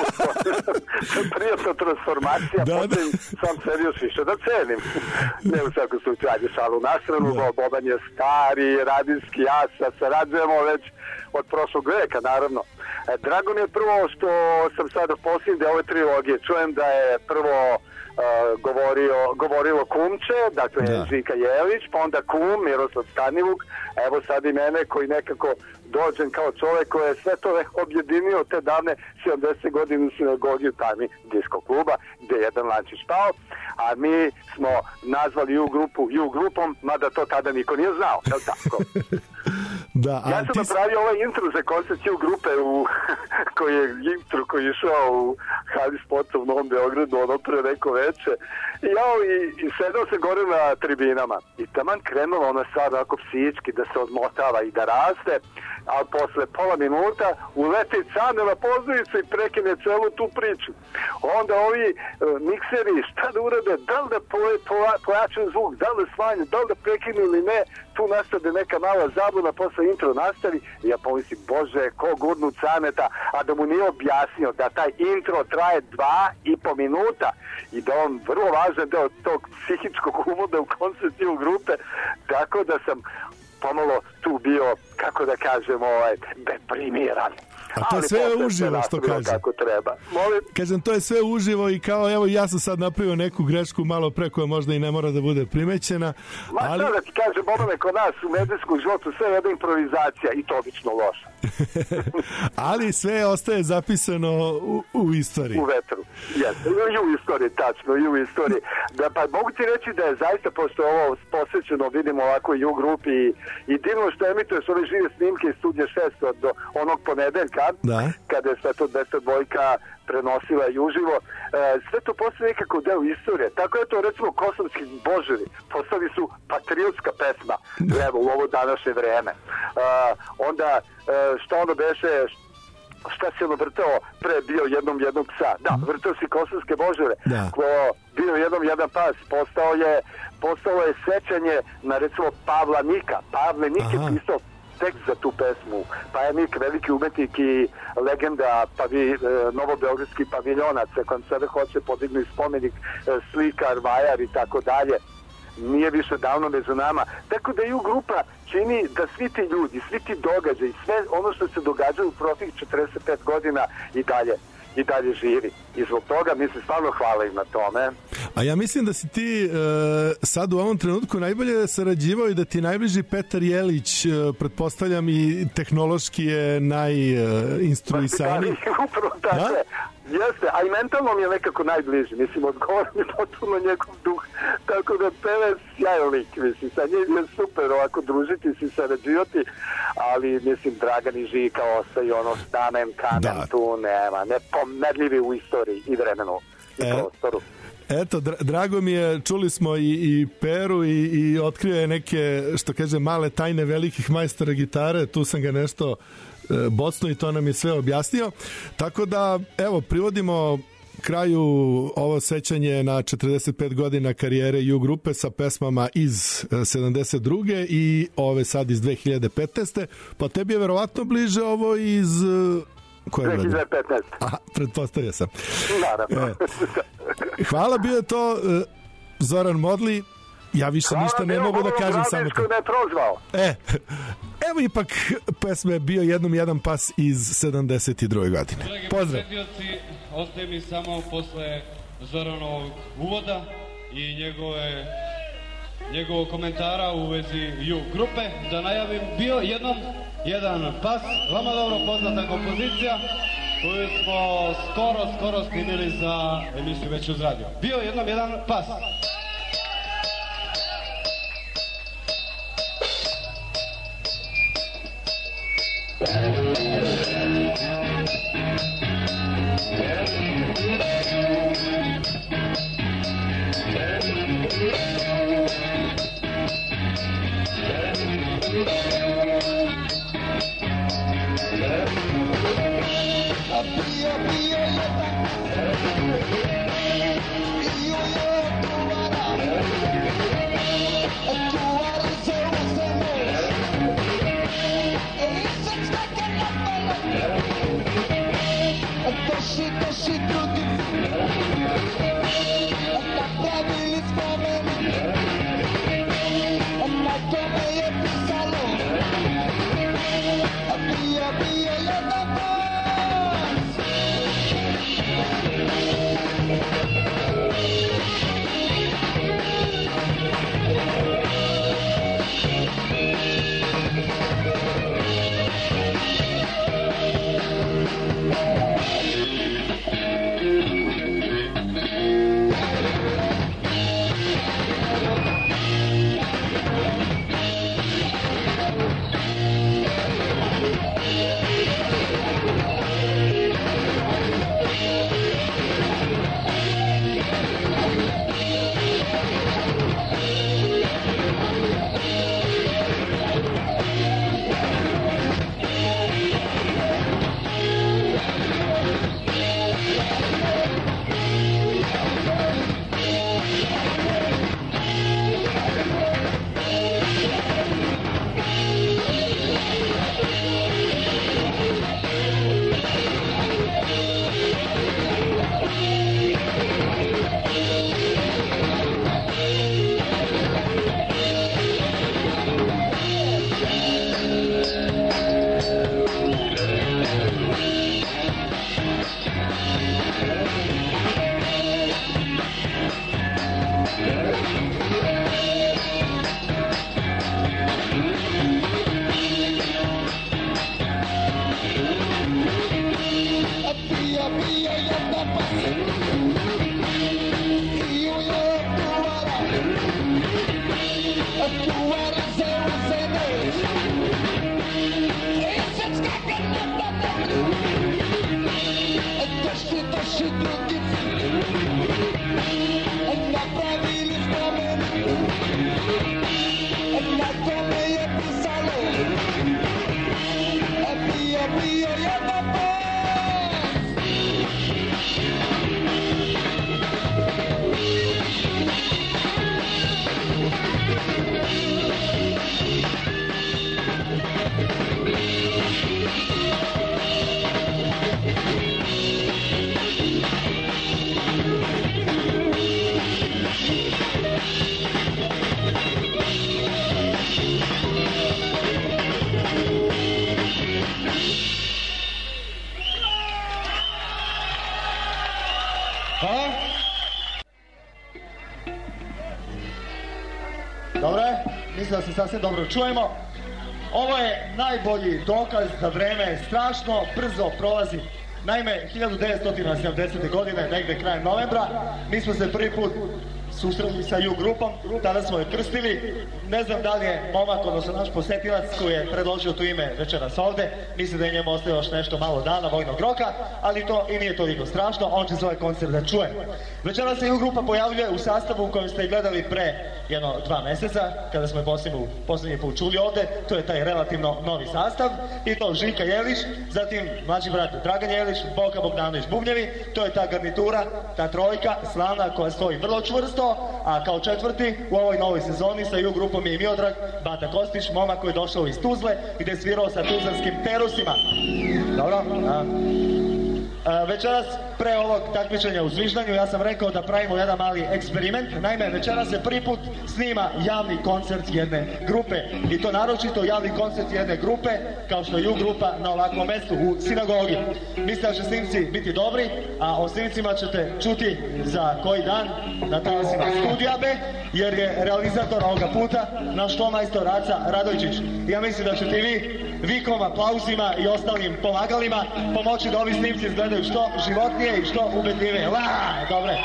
Prijatna transformacija, potem sam se još više da cenim. Ne u svakom slučaju, ajde šalu na stranu, Boban je stari, radijski, ja sarađujemo već od prošlog veka, naravno. Drago mi je prvo što sam sada posljednje ove trilogije. Čujem da je prvo govorilo kumče, dakle Žika Jelić, pa onda kum Miroslav Stanivuk, evo sad i mene koji nekako dođem kao čovek koji je sve to objedinio te davne 70 godine u sinagogiji u Tami disko kluba gde je jedan lančić pao, a mi smo nazvali U grupom, mada to tada niko nije znao, je li tako? Ja sam napravio ovaj intro za koncert U grupe koji je išao u Hali Sporta u Novom Beogradu ono pre neko veče i sedao se gore na tribinama i taman krenulo ona sad onako psihički da se odmotava i da raste, a posle pola minuta uleti Cane na pozoricu i prekine celu tu priču. Onda ovi mikseri šta da urade, da li da pojačaju zvuk, da li da smanju, da li da prekinu ili ne, tu nastade neka mala zabuna, posle intro nastavi i ja pomislim, bože, ko gurnu Caneta, a da mu nije objasnio da taj intro traje 2,5 minuta i da on vrlo važan deo tog psihičkog uvoda u koncert U grupe, tako da sam pomalo tu bio, kako da kažemo, deprimiran. A to je sve uživo što kaže. Kažem, to je sve uživo i kao, evo, ja sam sad napravio neku grešku malo pre koja možda i ne mora da bude primećena. Ali... da ti kažem, Bobane, kod nas u medijskom životu sve je jedna improvizacija i to obično loša. Ali sve ostaje zapisano u istoriji. U vetru, jeste. I u istoriji, tačno, i u istoriji. Pa mogu ti reći da je zaista, pošto je ovo posvećeno, vidimo ovako i U grupi i divno što emituješ ove žive snimke iz studija 6 od onog ponedeljka, kada je sve to 202 prenosila i uživo, sve to postoje nekako deo istorije. Tako je to, recimo, Kosovski boževi postali su patriotska pesma, evo, u ovo današnje vreme. Onda, što ono beše, šta si ono vrtao pre bio jednom psa? Da, vrtao si Kosovske boževe. Ko bio jedan pas, postao je sećanje na, recimo, Pavla Nika. Pavle Nik je pisao tekst za tu pesmu. Pa je Nik veliki umetnik i legenda novobeogradski paviljonac, kojom sada hoće podignuti spomenik, slikar, vajar i tako dalje. Nije više davno među nama. Tako da U grupa čini da svi ti ljudi, svi ti događaji, sve ono što se događaju u protiv 45 godina i dalje živi. I zbog toga mi se stvarno hvala im na tome. A ja mislim da si ti sad u ovom trenutku najbolje sarađivao i da ti najbliži Petar Jelić, pretpostavljam i tehnološki je najinstruisaniji. Upravo tako je. Jeste, a i mentalno mi je nekako najbliži. Mislim, odgovor mi potpuno njegov duh. Tako da Peve je sjajan lik, mislim. Sa njim je super ovako družiti se i sarađivati, ali mislim, Dragan i Žika ostaju ono stanem, kamen, tu nema. Nepomerljivi u istoriji i vremenu i prostoru. Eto, drago mi je, čuli smo i Peru i otkrio je neke, što kaže, male tajne velikih majstora gitare, tu sam ga nešto bocno i to nam je sve objasnio. Tako da, evo, privodimo kraju ovo sećanje na 45 godina karijere U grupe sa pesmama iz 72. i ove sad iz 2015. Pa tebi je verovatno bliže ovo iz... 2015. Aha, pretpostavio sam. Naravno. Hvala, bio je to Zoran Modli. Ja više ništa ne mogu da kažem, samo to. Ne prozvao. Evo ipak pesme bio jedan pas iz 72. godine. Pozdrav. Ostaje mi samo posle Zoranovog uvoda i njegovog komentara u vezi U grupe da najavim bio jedan pas, vama dobro poznata kompozicija koju smo skoro snimili za emisiju Već uz radio. Bio jedan pas. Thank you. Da se sasvim dobro čujemo. Ovo je najbolji dokaz da vreme strašno brzo prolazi. Naime, 1970. godine, negde krajem novembra, mi smo se prvi put susreli sa U grupom, tada smo je krstili. Ne znam da li je momak, odnosno naš posetilac koji je predložio tu ime večeras ovde, mislim da je njemu ostaje još nešto malo dana vojnog roka, ali to i nije toliko strašno, on će svoj koncert da čuje. Večeras se U grupa pojavljuje u sastavu u kojem ste gledali pre 1-2 meseca, kada smo je poslednji put čuli ovde, to je taj relativno novi sastav, i to Žika Jelić, zatim mlađi brat Dragan Jelić, Boka Bogdanović bubnjevi, to je ta garnitura, ta trojka slavna koja stoji vrlo čvrsto, a kao četvrti u ovoj novoj sezoni sa U grupom je i Miodrag Bata Kostić, momak koji je došao iz Tuzle gde je svirao sa tuzlanskim Terusima. Dobro? Večeras, pre ovog takmičenja u zviždanju, ja sam rekao da pravimo jedan mali eksperiment. Naime, večeras se prvi put snima javni koncert jedne grupe, i to naročito javni koncert jedne grupe kao što je U grupa na ovakvom mestu u sinagogi. Mislim da će snimci biti dobri, a o snimcima ćete čuti za koji dan na talasima Studija B, jer je realizator ovoga puta naš štomajstor Aca Radojčić. Ja mislim da ćete i vi vikom, aplauzima i ostalim pomagalima pomoći da ovi snimci izgledaju što životnije i što ubedljivije. Dobre,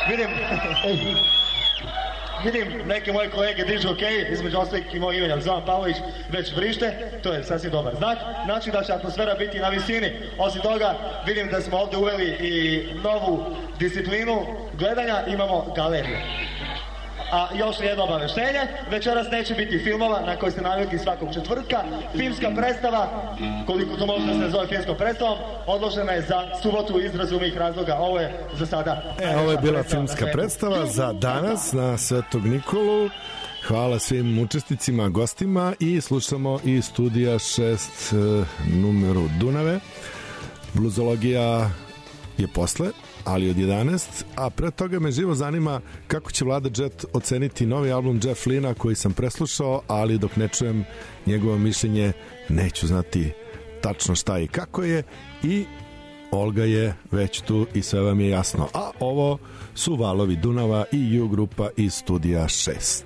vidim neke moje kolege dižu okej, između ostalih i moj imenjak Zoran Pavlović već vrište, to je sasvim dobar znak, znači da će atmosfera biti na visini. Osim toga, vidim da smo ovde uveli i novu disciplinu gledanja, imamo galeriju. A još jedno obaveštenje, večeras neće biti filmova na koje ste navikli svakog četvrtka. Filmska predstava, koliko to može da se nazove filmskom predstavom, odložena je za subotu iz razumih razloga. Ovo je za sada. Ovo je bila filmska predstava za danas na Svetog Nikolu. Hvala svim učesnicima, gostima i slušamo iz studija 6 numeru Dunave. Bluzologija je posle, ali od 11, a pre toga me živo zanima kako će Vlada Jet oceniti novi album Jeff Lynna koji sam preslušao, ali dok ne čujem njegovo mišljenje neću znati tačno šta i kako je, i Olga je već tu i sve vam je jasno. A ovo su Valovi Dunava i U grupa iz studija 6.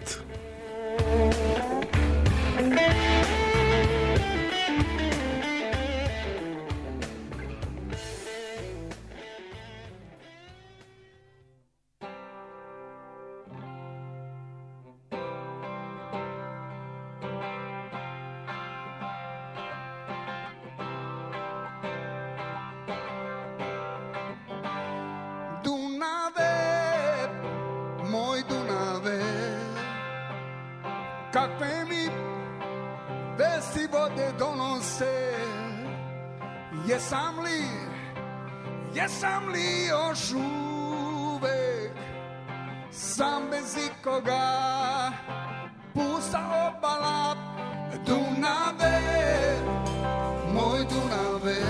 Kakve mi vesti vode donose, jesam li još uvek sam bez ikoga, pusta obala Dunave, moj Dunave,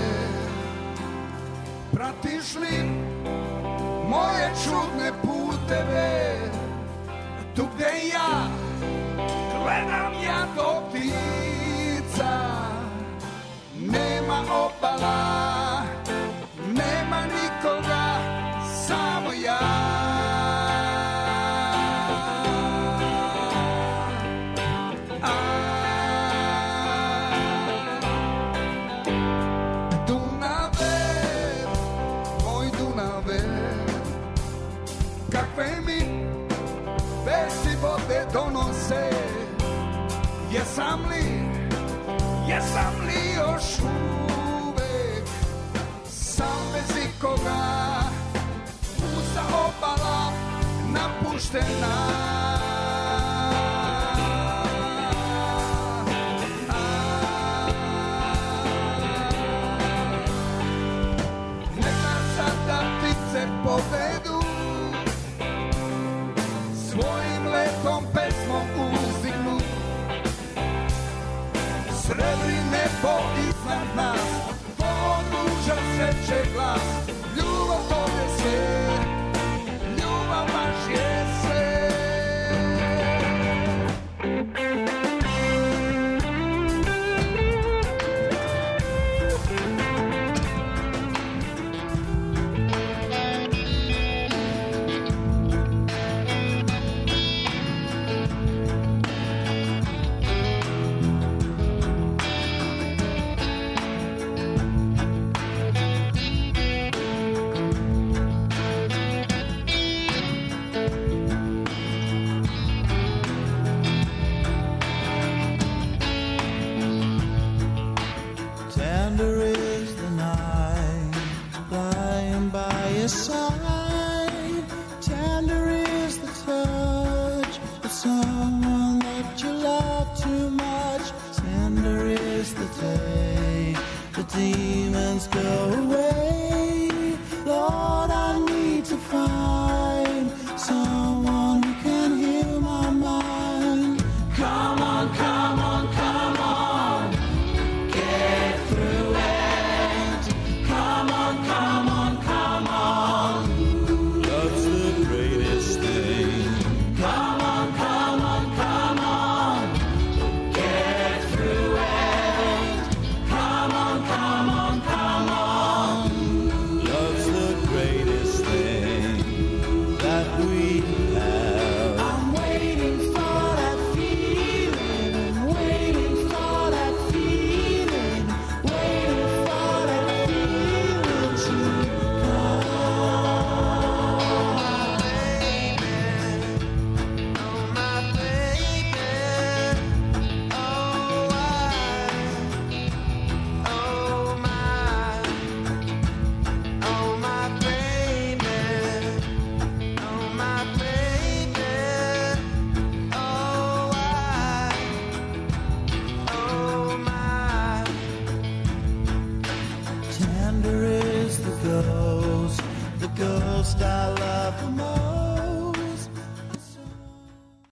pratiš li moje čudne puteve, tu gde ja gledam ja do ptica, nema obala, nema nikoga, samo ja. Dunave, moj Dunave, kakve mi vesti vode donose, jesam li još uvek sam bez ikoga, pusta obala napuštena. Neka sada ptice povedu, svojim letom pesmom uzdignu, srebri nebo iznad nas, od duža sreće glas, ljubav to je sve, ljubav baš je sve. Come on, tender is the ghost I love the most.